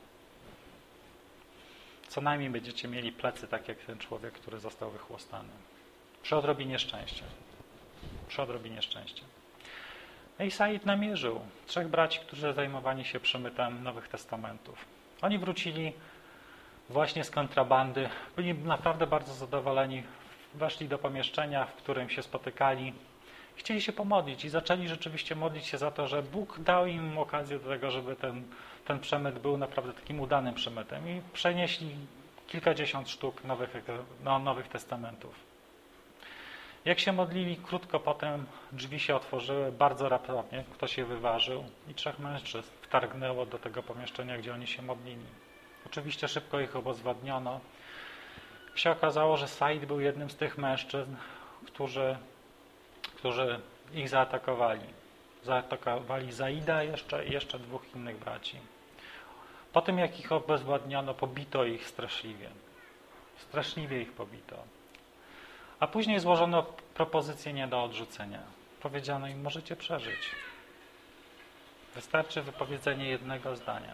co najmniej będziecie mieli plecy tak jak ten człowiek, który został wychłostany. Przy odrobinie szczęścia. Przy odrobinie szczęścia. I Said namierzył trzech braci, którzy zajmowali się przemytem Nowych Testamentów. Oni wrócili właśnie z kontrabandy. Byli naprawdę bardzo zadowoleni. Weszli do pomieszczenia, w którym się spotykali. Chcieli się pomodlić i zaczęli rzeczywiście modlić się za to, że Bóg dał im okazję do tego, żeby ten, ten przemyt był naprawdę takim udanym przemytem. I przenieśli kilkadziesiąt sztuk nowych, no, nowych testamentów. Jak się modlili, krótko potem drzwi się otworzyły, bardzo raptownie, ktoś je wyważył i trzech mężczyzn wtargnęło do tego pomieszczenia, gdzie oni się modlili. Oczywiście szybko ich obezwładniono. I się okazało, że Said był jednym z tych mężczyzn, którzy, którzy ich zaatakowali. Zaatakowali Zaida jeszcze i jeszcze dwóch innych braci. Po tym, jak ich obezwładniono, pobito ich straszliwie. Straszliwie ich pobito. A później złożono propozycję nie do odrzucenia. Powiedziano im, możecie przeżyć. Wystarczy wypowiedzenie jednego zdania.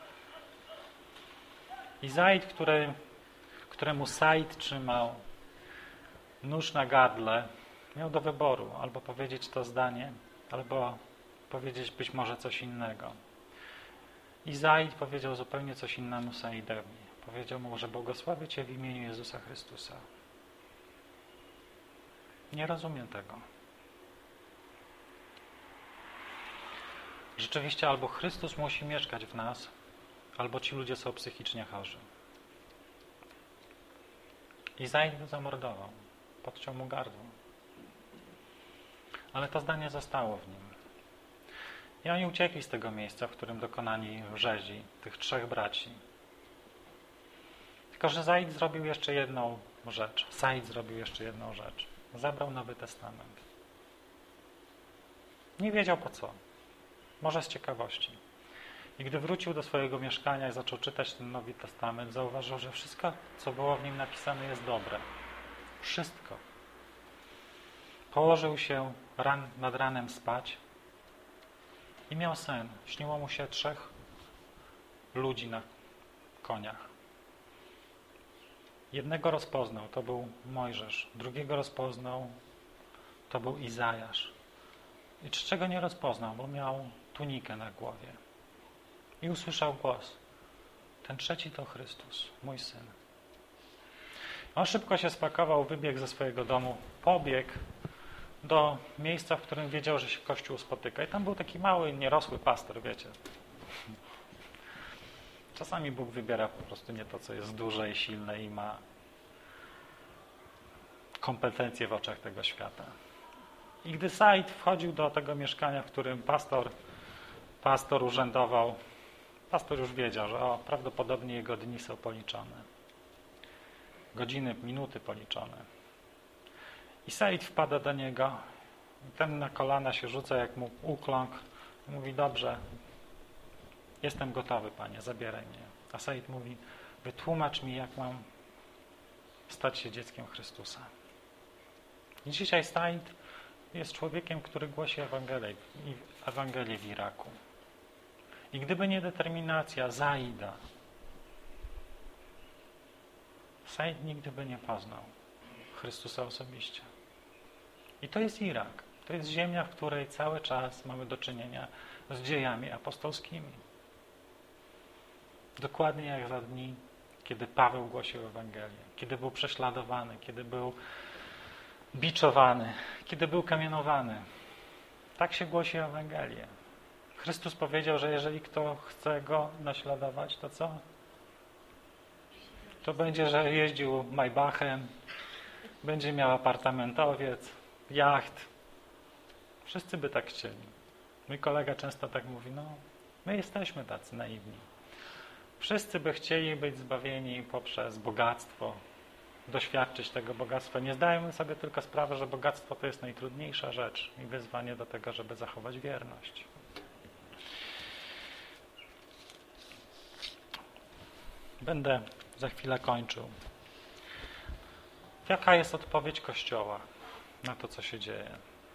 I Zaid, który, któremu Said trzymał nóż na gardle, miał do wyboru albo powiedzieć to zdanie, albo powiedzieć być może coś innego. I Zaid powiedział zupełnie coś innemu Saidowi. Powiedział mu, że błogosławię Cię w imieniu Jezusa Chrystusa. Nie rozumiem tego. Rzeczywiście albo Chrystus musi mieszkać w nas, albo ci ludzie są psychicznie chorzy. I Zaid go zamordował. Podciął mu gardło. Ale to zdanie zostało w nim. I oni uciekli z tego miejsca, w którym dokonani rzezi tych trzech braci. Tylko że Zaid zrobił jeszcze jedną rzecz. Said zrobił jeszcze jedną rzecz. Zabrał Nowy Testament. Nie wiedział po co. Może z ciekawości. I gdy wrócił do swojego mieszkania i zaczął czytać ten Nowy Testament, zauważył, że wszystko, co było w nim napisane, jest dobre. Wszystko. Położył się ran, nad ranem spać i miał sen. Śniło mu się trzech ludzi na koniach. Jednego rozpoznał, to był Mojżesz. Drugiego rozpoznał, to był Izajasz. I trzeciego nie rozpoznał, bo miał tunikę na głowie. I usłyszał głos. Ten trzeci to Chrystus, mój Syn. On szybko się spakował, wybiegł ze swojego domu, pobiegł do miejsca, w którym wiedział, że się Kościół spotyka. I tam był taki mały, nierosły pastor, wiecie. Czasami Bóg wybiera po prostu nie to, co jest duże i silne i ma kompetencje w oczach tego świata. I gdy Said wchodził do tego mieszkania, w którym pastor, pastor urzędował, pastor już wiedział, że o, prawdopodobnie jego dni są policzone. Godziny, minuty policzone. I Said wpada do niego, ten na kolana się rzuca, jak mu ukląkł. Mówi, dobrze, jestem gotowy, Panie, zabieraj mnie. A Said mówi, wytłumacz mi, jak mam stać się dzieckiem Chrystusa. I dzisiaj Said jest człowiekiem, który głosi Ewangelię, Ewangelię w Iraku. I gdyby nie determinacja Zaida, Said nigdy by nie poznał Chrystusa osobiście. I to jest Irak. To jest ziemia, w której cały czas mamy do czynienia z dziejami apostolskimi. Dokładnie jak za dni, kiedy Paweł głosił Ewangelię, kiedy był prześladowany, kiedy był biczowany, kiedy był kamienowany. Tak się głosi Ewangelię. Chrystus powiedział, że jeżeli kto chce Go naśladować, to co? To będzie, że jeździł Maybachem, będzie miał apartamentowiec, jacht. Wszyscy by tak chcieli. Mój kolega często tak mówi, no my jesteśmy tacy naiwni. Wszyscy by chcieli być zbawieni poprzez bogactwo, doświadczyć tego bogactwa. Nie zdajemy sobie tylko sprawy, że bogactwo to jest najtrudniejsza rzecz i wyzwanie do tego, żeby zachować wierność. Będę za chwilę kończył. Jaka jest odpowiedź Kościoła na to, co się dzieje?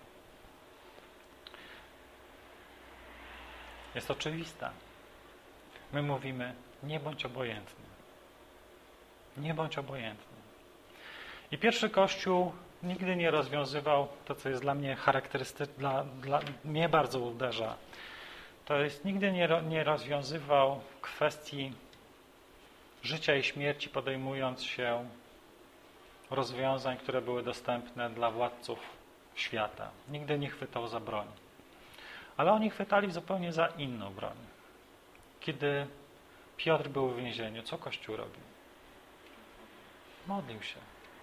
Jest oczywista. My mówimy, nie bądź obojętny. Nie bądź obojętny. I pierwszy Kościół nigdy nie rozwiązywał to, co jest dla mnie charakterystyczne, dla, dla mnie bardzo uderza. To jest, nigdy nie, nie rozwiązywał kwestii życia i śmierci, podejmując się rozwiązań, które były dostępne dla władców świata. Nigdy nie chwytał za broń. Ale oni chwytali zupełnie za inną broń. Kiedy Piotr był w więzieniu, co Kościół robił? Modlił się.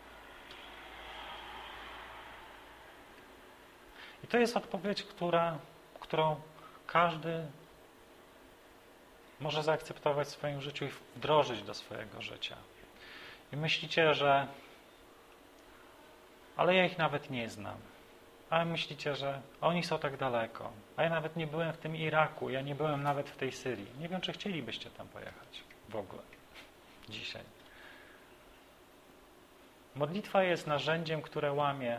I to jest odpowiedź, która, którą każdy może zaakceptować w swoim życiu i wdrożyć do swojego życia. I myślicie, że ale ja ich nawet nie znam. Ale myślicie, że oni są tak daleko. A ja nawet nie byłem w tym Iraku, ja nie byłem nawet w tej Syrii. Nie wiem, czy chcielibyście tam pojechać w ogóle dzisiaj. Modlitwa jest narzędziem, które łamie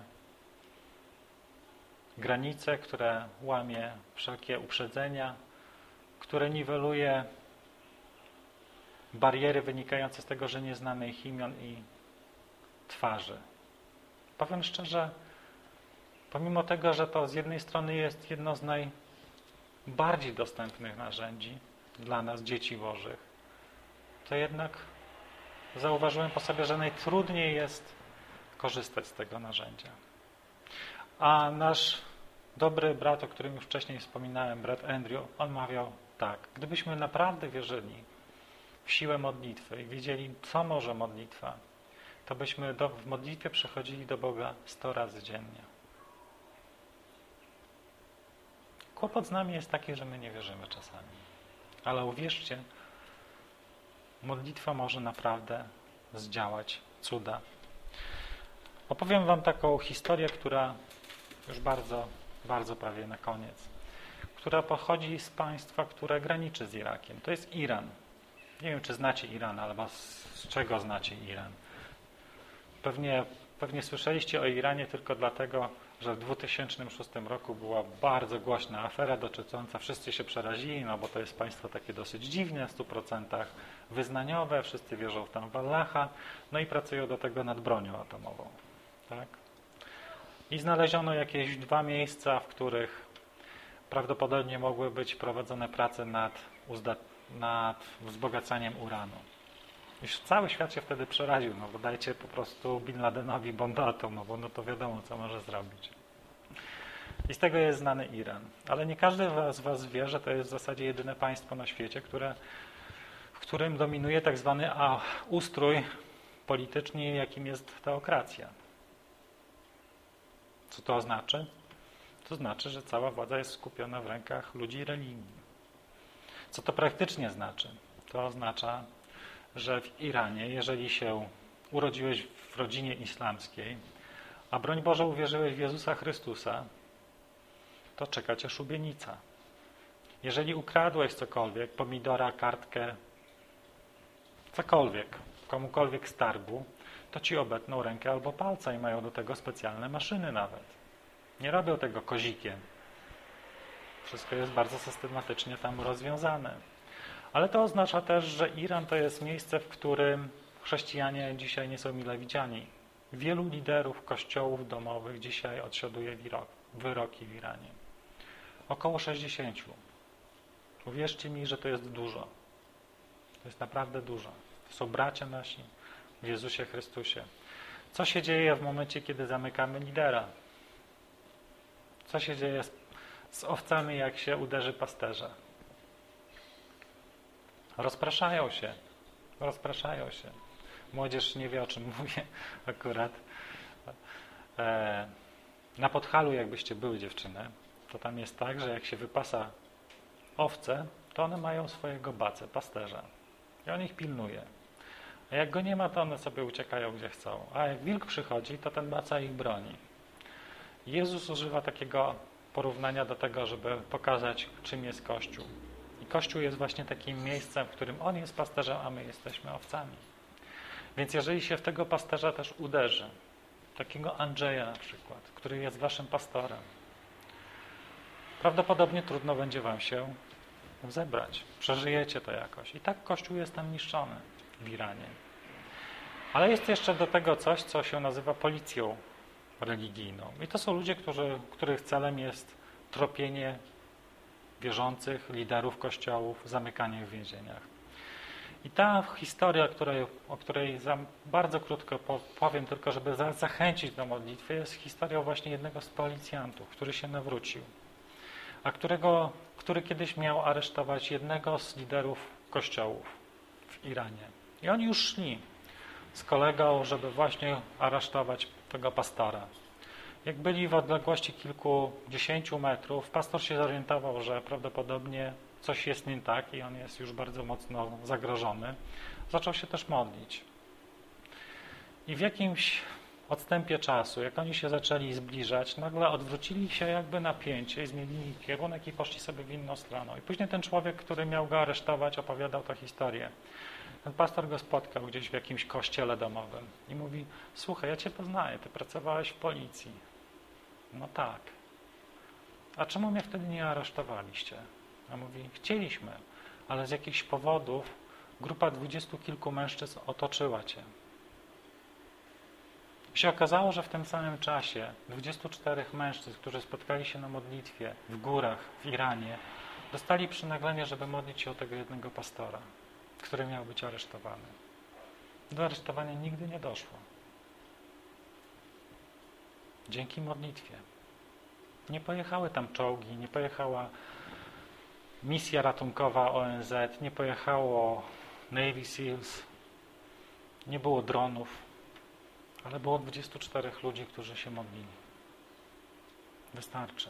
granice, które łamie wszelkie uprzedzenia, które niweluje bariery wynikające z tego, że nie znamy ich imion i twarzy. Powiem szczerze, pomimo tego, że to z jednej strony jest jedno z najbardziej dostępnych narzędzi dla nas, dzieci Bożych, to jednak zauważyłem po sobie, że najtrudniej jest korzystać z tego narzędzia. A nasz dobry brat, o którym już wcześniej wspominałem, brat Andrew, on mawiał tak, gdybyśmy naprawdę wierzyli w siłę modlitwy i wiedzieli, co może modlitwa, to byśmy do, w modlitwie przychodzili do Boga sto razy dziennie. Kłopot z nami jest taki, że my nie wierzymy czasami. Ale uwierzcie, modlitwa może naprawdę zdziałać cuda. Opowiem wam taką historię, która już bardzo, bardzo prawie na koniec, która pochodzi z państwa, które graniczy z Irakiem. To jest Iran. Nie wiem, czy znacie Iran, albo z czego znacie Iran. Pewnie, pewnie słyszeliście o Iranie tylko dlatego, że w dwa tysiące szóstym roku była bardzo głośna afera dotycząca, wszyscy się przerazili, no bo to jest państwo takie dosyć dziwne, w stu procentach wyznaniowe, wszyscy wierzą tam w Allaha, no i pracują do tego nad bronią atomową. Tak? I znaleziono jakieś dwa miejsca, w których prawdopodobnie mogły być prowadzone prace nad, uzda- nad wzbogacaniem uranu. Już cały świat się wtedy przeraził, no bo dajcie po prostu Bin Ladenowi bombę atomową, no to wiadomo, co może zrobić. I z tego jest znany Iran. Ale nie każdy z was wie, że to jest w zasadzie jedyne państwo na świecie, które, w którym dominuje tak zwany a, ustrój polityczny, jakim jest teokracja. Co to oznacza? To znaczy, że cała władza jest skupiona w rękach ludzi religii. Co to praktycznie znaczy? To oznacza, że w Iranie, jeżeli się urodziłeś w rodzinie islamskiej, a broń Boże uwierzyłeś w Jezusa Chrystusa, to czeka cię szubienica. Jeżeli ukradłeś cokolwiek, pomidora, kartkę, cokolwiek, komukolwiek z targu, to ci obetną rękę albo palca i mają do tego specjalne maszyny nawet. Nie robią tego kozikiem. Wszystko jest bardzo systematycznie tam rozwiązane. Ale to oznacza też, że Iran to jest miejsce, w którym chrześcijanie dzisiaj nie są mile widziani. Wielu liderów kościołów domowych dzisiaj odsiaduje wyroki w Iranie. Około sześćdziesięciu. Uwierzcie mi, że to jest dużo. To jest naprawdę dużo. To są bracia nasi w Jezusie Chrystusie. Co się dzieje w momencie, kiedy zamykamy lidera? Co się dzieje z, z owcami, jak się uderzy pasterza? Rozpraszają się. Rozpraszają się. Młodzież nie wie, o czym mówię akurat. E, na Podhalu, jakbyście były dziewczyny, to tam jest tak, że jak się wypasa owce, to one mają swojego bacę, pasterza. I on ich pilnuje. A jak go nie ma, to one sobie uciekają gdzie chcą. A jak wilk przychodzi, to ten baca ich broni. Jezus używa takiego porównania do tego, żeby pokazać, czym jest Kościół. I Kościół jest właśnie takim miejscem, w którym On jest pasterzem, a my jesteśmy owcami. Więc jeżeli się w tego pasterza też uderzy, takiego Andrzeja na przykład, który jest waszym pastorem, prawdopodobnie trudno będzie wam się zebrać. Przeżyjecie to jakoś. I tak Kościół jest tam niszczony w Iranie. Ale jest jeszcze do tego coś, co się nazywa policją religijną. I to są ludzie, którzy, których celem jest tropienie wierzących, liderów kościołów, zamykanie ich w więzieniach. I ta historia, której, o której za bardzo krótko powiem, tylko żeby za, zachęcić do modlitwy, jest historią właśnie jednego z policjantów, który się nawrócił, a którego, który kiedyś miał aresztować jednego z liderów kościołów w Iranie. I oni już szli z kolegą, żeby właśnie aresztować tego pastora. Jak byli w odległości kilkudziesięciu metrów, pastor się zorientował, że prawdopodobnie coś jest nie tak i on jest już bardzo mocno zagrożony. Zaczął się też modlić. I w jakimś odstępie czasu, jak oni się zaczęli zbliżać, nagle odwrócili się jakby napięcie i zmienili kierunek i poszli sobie w inną stronę. I później ten człowiek, który miał go aresztować, opowiadał tę historię. Ten pastor go spotkał gdzieś w jakimś kościele domowym i mówi: słuchaj, ja cię poznaję, ty pracowałeś w policji. No tak. A czemu mnie wtedy nie aresztowaliście? A mówi: chcieliśmy, ale z jakichś powodów grupa dwudziestu kilku mężczyzn otoczyła cię. I się okazało, że w tym samym czasie dwudziestu czterech mężczyzn, którzy spotkali się na modlitwie w górach w Iranie, dostali przynaglenie, żeby modlić się o tego jednego pastora, który miał być aresztowany. Do aresztowania nigdy nie doszło. Dzięki modlitwie. Nie pojechały tam czołgi, nie pojechała misja ratunkowa O N Z, nie pojechało Navy Seals, nie było dronów, ale było dwudziestu czterech ludzi, którzy się modlili. Wystarczy.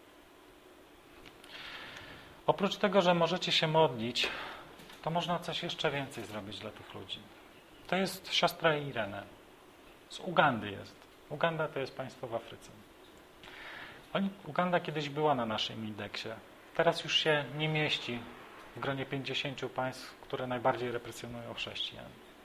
Oprócz tego, że możecie się modlić, to można coś jeszcze więcej zrobić dla tych ludzi. To jest siostra Irene. Z Ugandy jest. Uganda to jest państwo w Afryce. Oni, Uganda kiedyś była na naszym indeksie. Teraz już się nie mieści w gronie pięćdziesięciu państw, które najbardziej represjonują chrześcijan.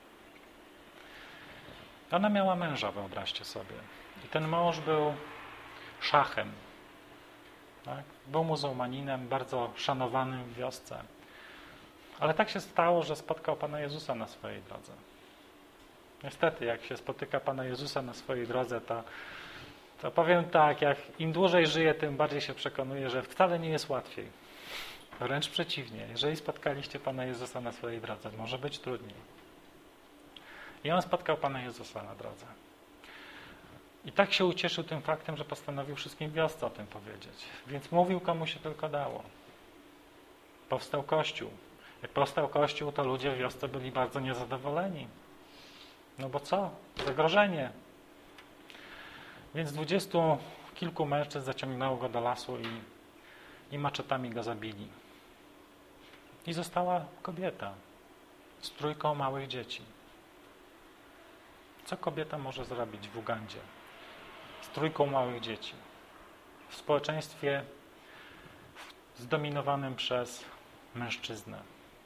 Ona miała męża, wyobraźcie sobie. I ten mąż był szachem. Tak? Był muzułmaninem, bardzo szanowanym w wiosce. Ale tak się stało, że spotkał Pana Jezusa na swojej drodze. Niestety, jak się spotyka Pana Jezusa na swojej drodze, to, to powiem tak, jak im dłużej żyję, tym bardziej się przekonuję, że wcale nie jest łatwiej. Wręcz przeciwnie. Jeżeli spotkaliście Pana Jezusa na swojej drodze, może być trudniej. I on spotkał Pana Jezusa na drodze. I tak się ucieszył tym faktem, że postanowił wszystkim w wiosce o tym powiedzieć. Więc mówił, komu się tylko dało. Powstał Kościół. Jak powstał Kościół, to ludzie w wiosce byli bardzo niezadowoleni. No bo co? Zagrożenie. Więc dwudziestu kilku mężczyzn zaciągnęło go do lasu i, i maczetami go zabili. I została kobieta z trójką małych dzieci. Co kobieta może zrobić w Ugandzie z trójką małych dzieci? W społeczeństwie zdominowanym przez mężczyznę.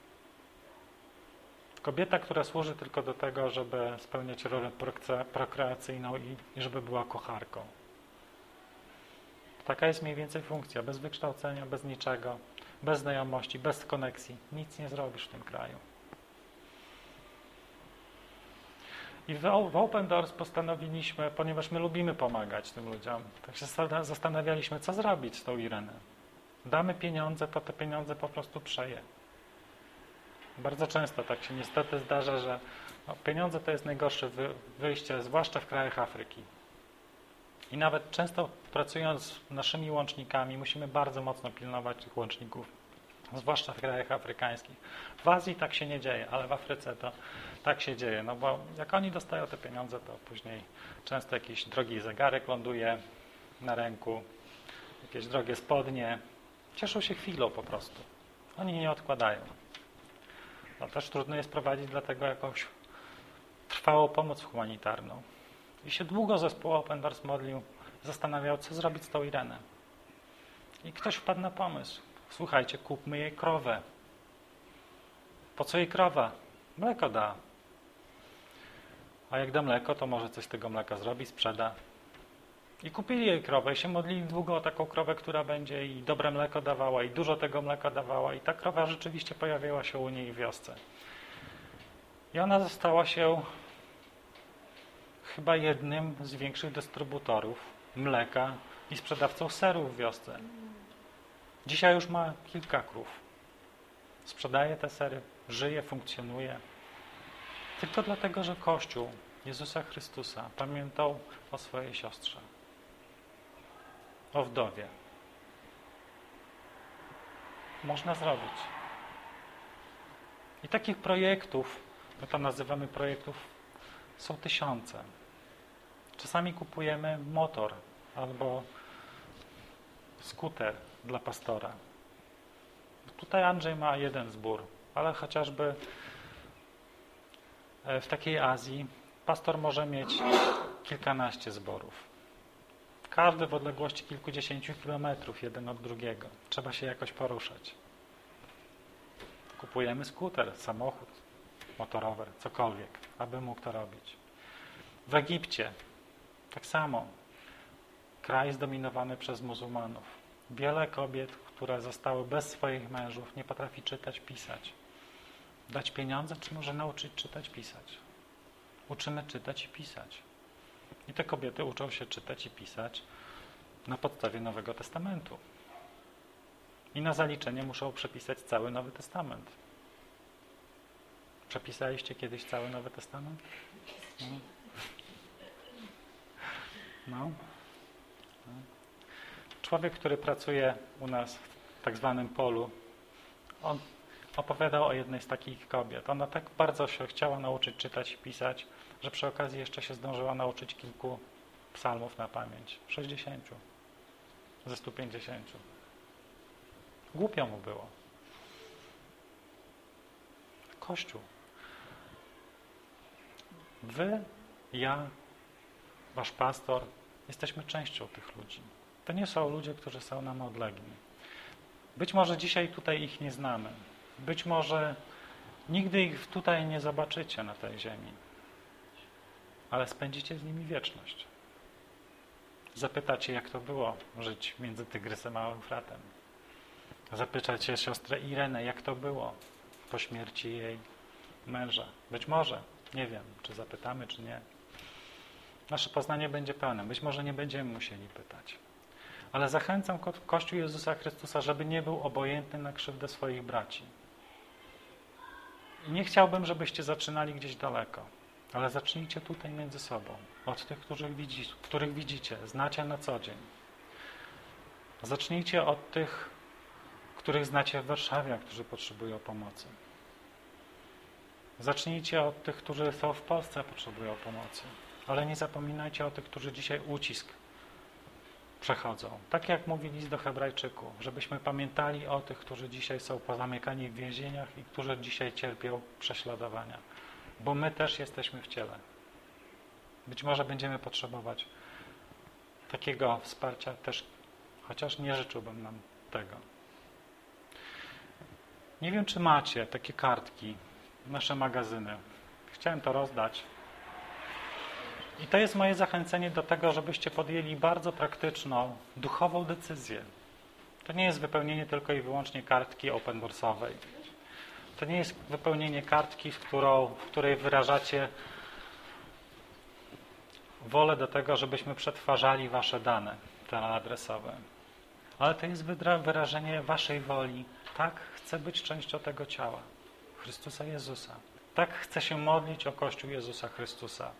Kobieta, która służy tylko do tego, żeby spełniać rolę prokreacyjną i, i żeby była kocharką. Taka jest mniej więcej funkcja. Bez wykształcenia, bez niczego, bez znajomości, bez koneksji. Nic nie zrobisz w tym kraju. I w Open Doors postanowiliśmy, ponieważ my lubimy pomagać tym ludziom, tak się zastanawialiśmy, co zrobić z tą Ireną. Damy pieniądze, to te pieniądze po prostu przeje. Bardzo często tak się niestety zdarza, że no, pieniądze to jest najgorsze wyjście, zwłaszcza w krajach Afryki. I nawet często pracując z naszymi łącznikami, musimy bardzo mocno pilnować tych łączników, zwłaszcza w krajach afrykańskich. W Azji tak się nie dzieje, ale w Afryce to tak się dzieje, no bo jak oni dostają te pieniądze, to później często jakiś drogi zegarek ląduje na ręku, jakieś drogie spodnie. Cieszą się chwilą po prostu. Oni nie odkładają. No też trudno jest prowadzić dlatego jakąś trwałą pomoc humanitarną. I się długo zespół Open Doors modlił, zastanawiał, co zrobić z tą Ireną. I ktoś wpadł na pomysł. Słuchajcie, kupmy jej krowę. Po co jej krowa? Mleko da. A jak da mleko, to może coś z tego mleka zrobi, sprzeda. I kupili jej krowę i się modlili długo o taką krowę, która będzie i dobre mleko dawała, i dużo tego mleka dawała. I ta krowa rzeczywiście pojawiła się u niej w wiosce. I ona została się chyba jednym z większych dystrybutorów mleka i sprzedawcą serów w wiosce. Dzisiaj już ma kilka krów. Sprzedaje te sery, żyje, funkcjonuje. Tylko dlatego, że Kościół Jezusa Chrystusa pamiętał o swojej siostrze, o wdowie. Można zrobić. I takich projektów, my to nazywamy projektów, są tysiące. Czasami kupujemy motor albo skuter dla pastora. Tutaj Andrzej ma jeden zbór, ale chociażby w takiej Azji pastor może mieć kilkanaście zborów. Każdy w odległości kilkudziesięciu kilometrów jeden od drugiego. Trzeba się jakoś poruszać. Kupujemy skuter, samochód, motorower, cokolwiek, aby mógł to robić. W Egipcie tak samo. Kraj zdominowany przez muzułmanów. Wiele kobiet, które zostały bez swoich mężów, nie potrafi czytać, pisać. Dać pieniądze, czy może nauczyć czytać, pisać? Uczymy czytać i pisać. I te kobiety uczą się czytać i pisać na podstawie Nowego Testamentu. I na zaliczenie muszą przepisać cały Nowy Testament. Przepisaliście kiedyś cały Nowy Testament? No. No. Człowiek, który pracuje u nas w tak zwanym polu, on opowiadał o jednej z takich kobiet. Ona tak bardzo się chciała nauczyć czytać i pisać, że przy okazji jeszcze się zdążyła nauczyć kilku psalmów na pamięć. sześćdziesięciu ze stu pięćdziesięciu. Głupio mu było. Kościół. Wy, ja, wasz pastor, jesteśmy częścią tych ludzi. To nie są ludzie, którzy są nam odlegli. Być może dzisiaj tutaj ich nie znamy. Być może nigdy ich tutaj nie zobaczycie na tej ziemi. Ale spędzicie z nimi wieczność. Zapytacie, jak to było żyć między Tygrysem a Eufratem. Zapytacie siostrę Irenę, jak to było po śmierci jej męża. Być może, nie wiem, czy zapytamy, czy nie. Nasze poznanie będzie pełne. Być może nie będziemy musieli pytać. Ale zachęcam Ko- Kościół Jezusa Chrystusa, żeby nie był obojętny na krzywdę swoich braci. I nie chciałbym, żebyście zaczynali gdzieś daleko, ale zacznijcie tutaj między sobą. Od tych, których, widzi, których widzicie, znacie na co dzień. Zacznijcie od tych, których znacie w Warszawie, którzy potrzebują pomocy. Zacznijcie od tych, którzy są w Polsce, potrzebują pomocy. Ale nie zapominajcie o tych, którzy dzisiaj ucisk przechodzą. Tak jak mówi list do Hebrajczyków, żebyśmy pamiętali o tych, którzy dzisiaj są pozamykani w więzieniach i którzy dzisiaj cierpią prześladowania. Bo my też jesteśmy w ciele. Być może będziemy potrzebować takiego wsparcia też, chociaż nie życzyłbym nam tego. Nie wiem, czy macie takie kartki, nasze magazyny. Chciałem to rozdać. I to jest moje zachęcenie do tego, żebyście podjęli bardzo praktyczną, duchową decyzję. To nie jest wypełnienie tylko i wyłącznie kartki open doorsowej. To nie jest wypełnienie kartki, w, którą, w której wyrażacie wolę do tego, żebyśmy przetwarzali wasze dane teleadresowe. Ale to jest wyrażenie waszej woli. Tak, chcę być częścią tego ciała Chrystusa Jezusa. Tak, chcę się modlić o Kościół Jezusa Chrystusa.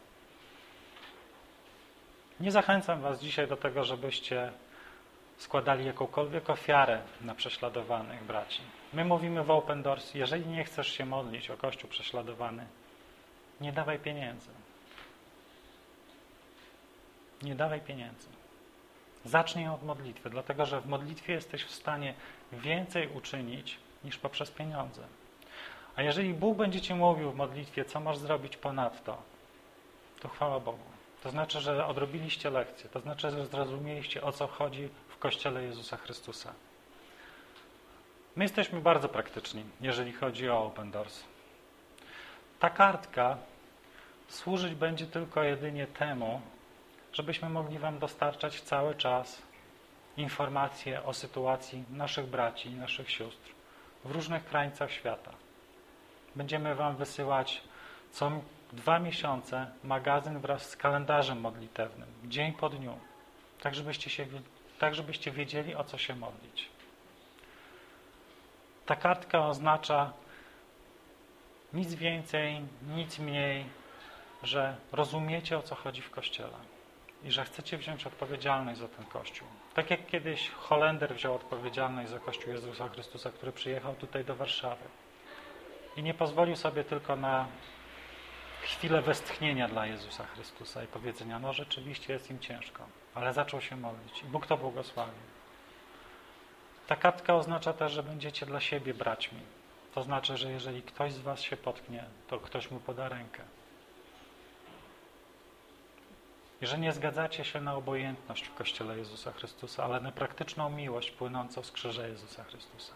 Nie zachęcam was dzisiaj do tego, żebyście składali jakąkolwiek ofiarę na prześladowanych braci. My mówimy w Open Doors, jeżeli nie chcesz się modlić o Kościół prześladowany, nie dawaj pieniędzy. Nie dawaj pieniędzy. Zacznij od modlitwy, dlatego że w modlitwie jesteś w stanie więcej uczynić niż poprzez pieniądze. A jeżeli Bóg będzie ci mówił w modlitwie, co masz zrobić ponadto, to chwała Bogu. To znaczy, że odrobiliście lekcję. To znaczy, że zrozumieliście, o co chodzi w Kościele Jezusa Chrystusa. My jesteśmy bardzo praktyczni, jeżeli chodzi o Open Doors. Ta kartka służyć będzie tylko jedynie temu, żebyśmy mogli wam dostarczać cały czas informacje o sytuacji naszych braci i naszych sióstr w różnych krańcach świata. Będziemy wam wysyłać co dwa miesiące magazyn wraz z kalendarzem modlitewnym, dzień po dniu, tak żebyście, się, tak żebyście wiedzieli, o co się modlić. Ta kartka oznacza nic więcej, nic mniej, że rozumiecie, o co chodzi w Kościele i że chcecie wziąć odpowiedzialność za ten Kościół. Tak jak kiedyś Holender wziął odpowiedzialność za Kościół Jezusa Chrystusa, który przyjechał tutaj do Warszawy i nie pozwolił sobie tylko na chwilę westchnienia dla Jezusa Chrystusa i powiedzenia, no rzeczywiście jest im ciężko, ale zaczął się modlić i Bóg to błogosławił. Ta kartka oznacza też, że będziecie dla siebie braćmi. To znaczy, że jeżeli ktoś z was się potknie, to ktoś mu poda rękę. I że nie zgadzacie się na obojętność w Kościele Jezusa Chrystusa, ale na praktyczną miłość płynącą z krzyża Jezusa Chrystusa.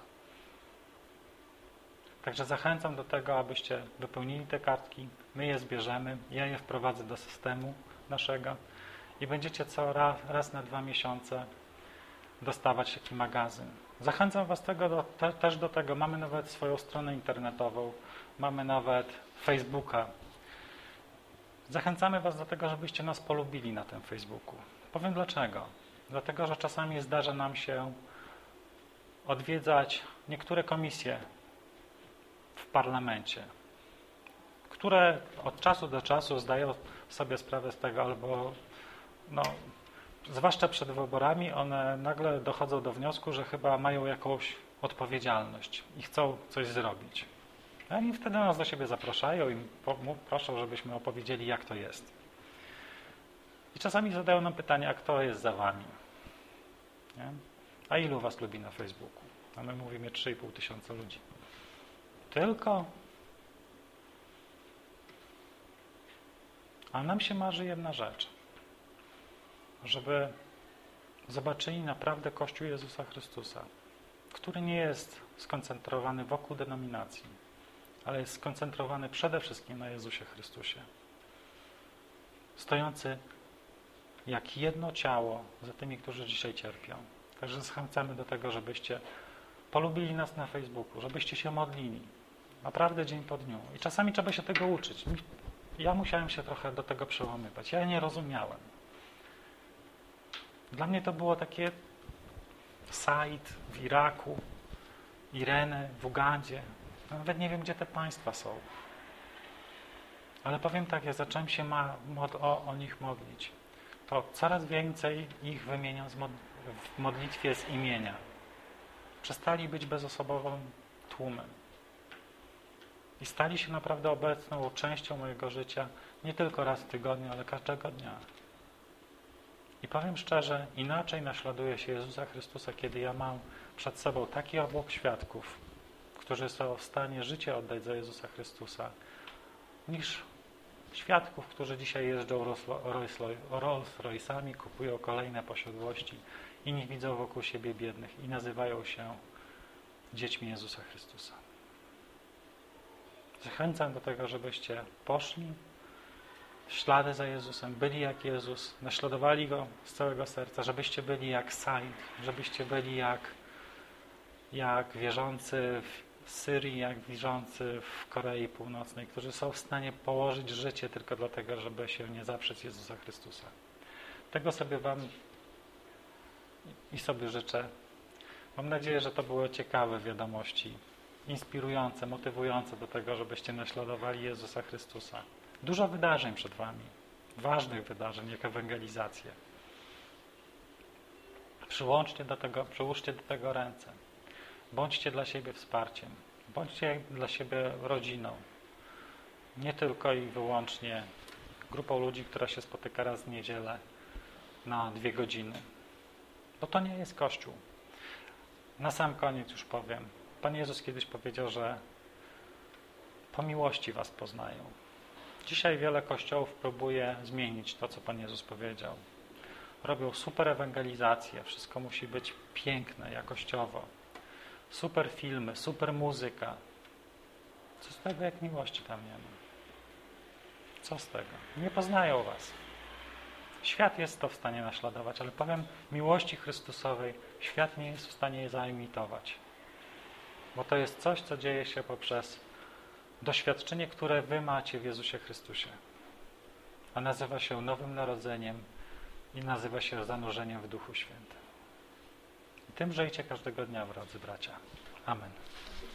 Także zachęcam do tego, abyście wypełnili te kartki, my je zbierzemy, ja je wprowadzę do systemu naszego i będziecie co raz, raz na dwa miesiące dostawać taki magazyn. Zachęcam was tego do, te, też do tego, mamy nawet swoją stronę internetową, mamy nawet Facebooka. Zachęcamy was do tego, żebyście nas polubili na tym Facebooku. Powiem dlaczego. Dlatego, że czasami zdarza nam się odwiedzać niektóre komisje w parlamencie, które od czasu do czasu zdają sobie sprawę z tego, albo no, zwłaszcza przed wyborami, one nagle dochodzą do wniosku, że chyba mają jakąś odpowiedzialność i chcą coś zrobić. A oni wtedy nas do siebie zapraszają i proszą, żebyśmy opowiedzieli, jak to jest. I czasami zadają nam pytanie, a kto jest za wami? Nie? A ilu was lubi na Facebooku? A my mówimy trzy i pół tysiąca ludzi. Tylko? A nam się marzy jedna rzecz. Żeby zobaczyli naprawdę Kościół Jezusa Chrystusa, który nie jest skoncentrowany wokół denominacji, ale jest skoncentrowany przede wszystkim na Jezusie Chrystusie. Stojący jak jedno ciało za tymi, którzy dzisiaj cierpią. Także zachęcamy do tego, żebyście polubili nas na Facebooku, żebyście się modlili. Naprawdę dzień po dniu. I czasami trzeba się tego uczyć. Ja musiałem się trochę do tego przełamywać. Ja nie rozumiałem. Dla mnie to było takie Said w Iraku, Ireny w Ugandzie. Nawet nie wiem, gdzie te państwa są. Ale powiem tak, ja zacząłem się ma, mod, o, o nich modlić. To coraz więcej ich wymieniam z mod, w modlitwie z imienia. Przestali być bezosobowym tłumem. I stali się naprawdę obecną częścią mojego życia nie tylko raz w tygodniu, ale każdego dnia. I powiem szczerze, inaczej naśladuje się Jezusa Chrystusa, kiedy ja mam przed sobą taki obłok świadków, którzy są w stanie życie oddać za Jezusa Chrystusa, niż świadków, którzy dzisiaj jeżdżą Rolls Royce'ami, kupują kolejne posiadłości i nie widzą wokół siebie biednych i nazywają się dziećmi Jezusa Chrystusa. Zachęcam do tego, żebyście poszli w ślady za Jezusem, byli jak Jezus, naśladowali Go z całego serca, żebyście byli jak Said, żebyście byli jak, jak wierzący w Syrii, jak wierzący w Korei Północnej, którzy są w stanie położyć życie tylko dlatego, żeby się nie zaprzeć Jezusa Chrystusa. Tego sobie Wam i sobie życzę. Mam nadzieję, że to były ciekawe wiadomości, inspirujące, motywujące do tego, żebyście naśladowali Jezusa Chrystusa. Dużo wydarzeń przed Wami, ważnych wydarzeń, jak ewangelizacje. Przyłączcie do tego, przyłóżcie do tego ręce. Bądźcie dla siebie wsparciem. Bądźcie dla siebie rodziną. Nie tylko i wyłącznie grupą ludzi, która się spotyka raz w niedzielę na dwie godziny. Bo to nie jest Kościół. Na sam koniec już powiem. Pan Jezus kiedyś powiedział, że po miłości was poznają. Dzisiaj wiele kościołów próbuje zmienić to, co Pan Jezus powiedział. Robią super ewangelizację, wszystko musi być piękne, jakościowo. Super filmy, super muzyka. Co z tego, jak miłości tam nie ma? Co z tego? Nie poznają was. Świat jest to w stanie naśladować, ale powiem, miłości Chrystusowej świat nie jest w stanie je zaimitować. Bo to jest coś, co dzieje się poprzez doświadczenie, które wy macie w Jezusie Chrystusie. A nazywa się Nowym Narodzeniem i nazywa się zanurzeniem w Duchu Świętym. I tym żyjcie każdego dnia, drodzy bracia. Amen.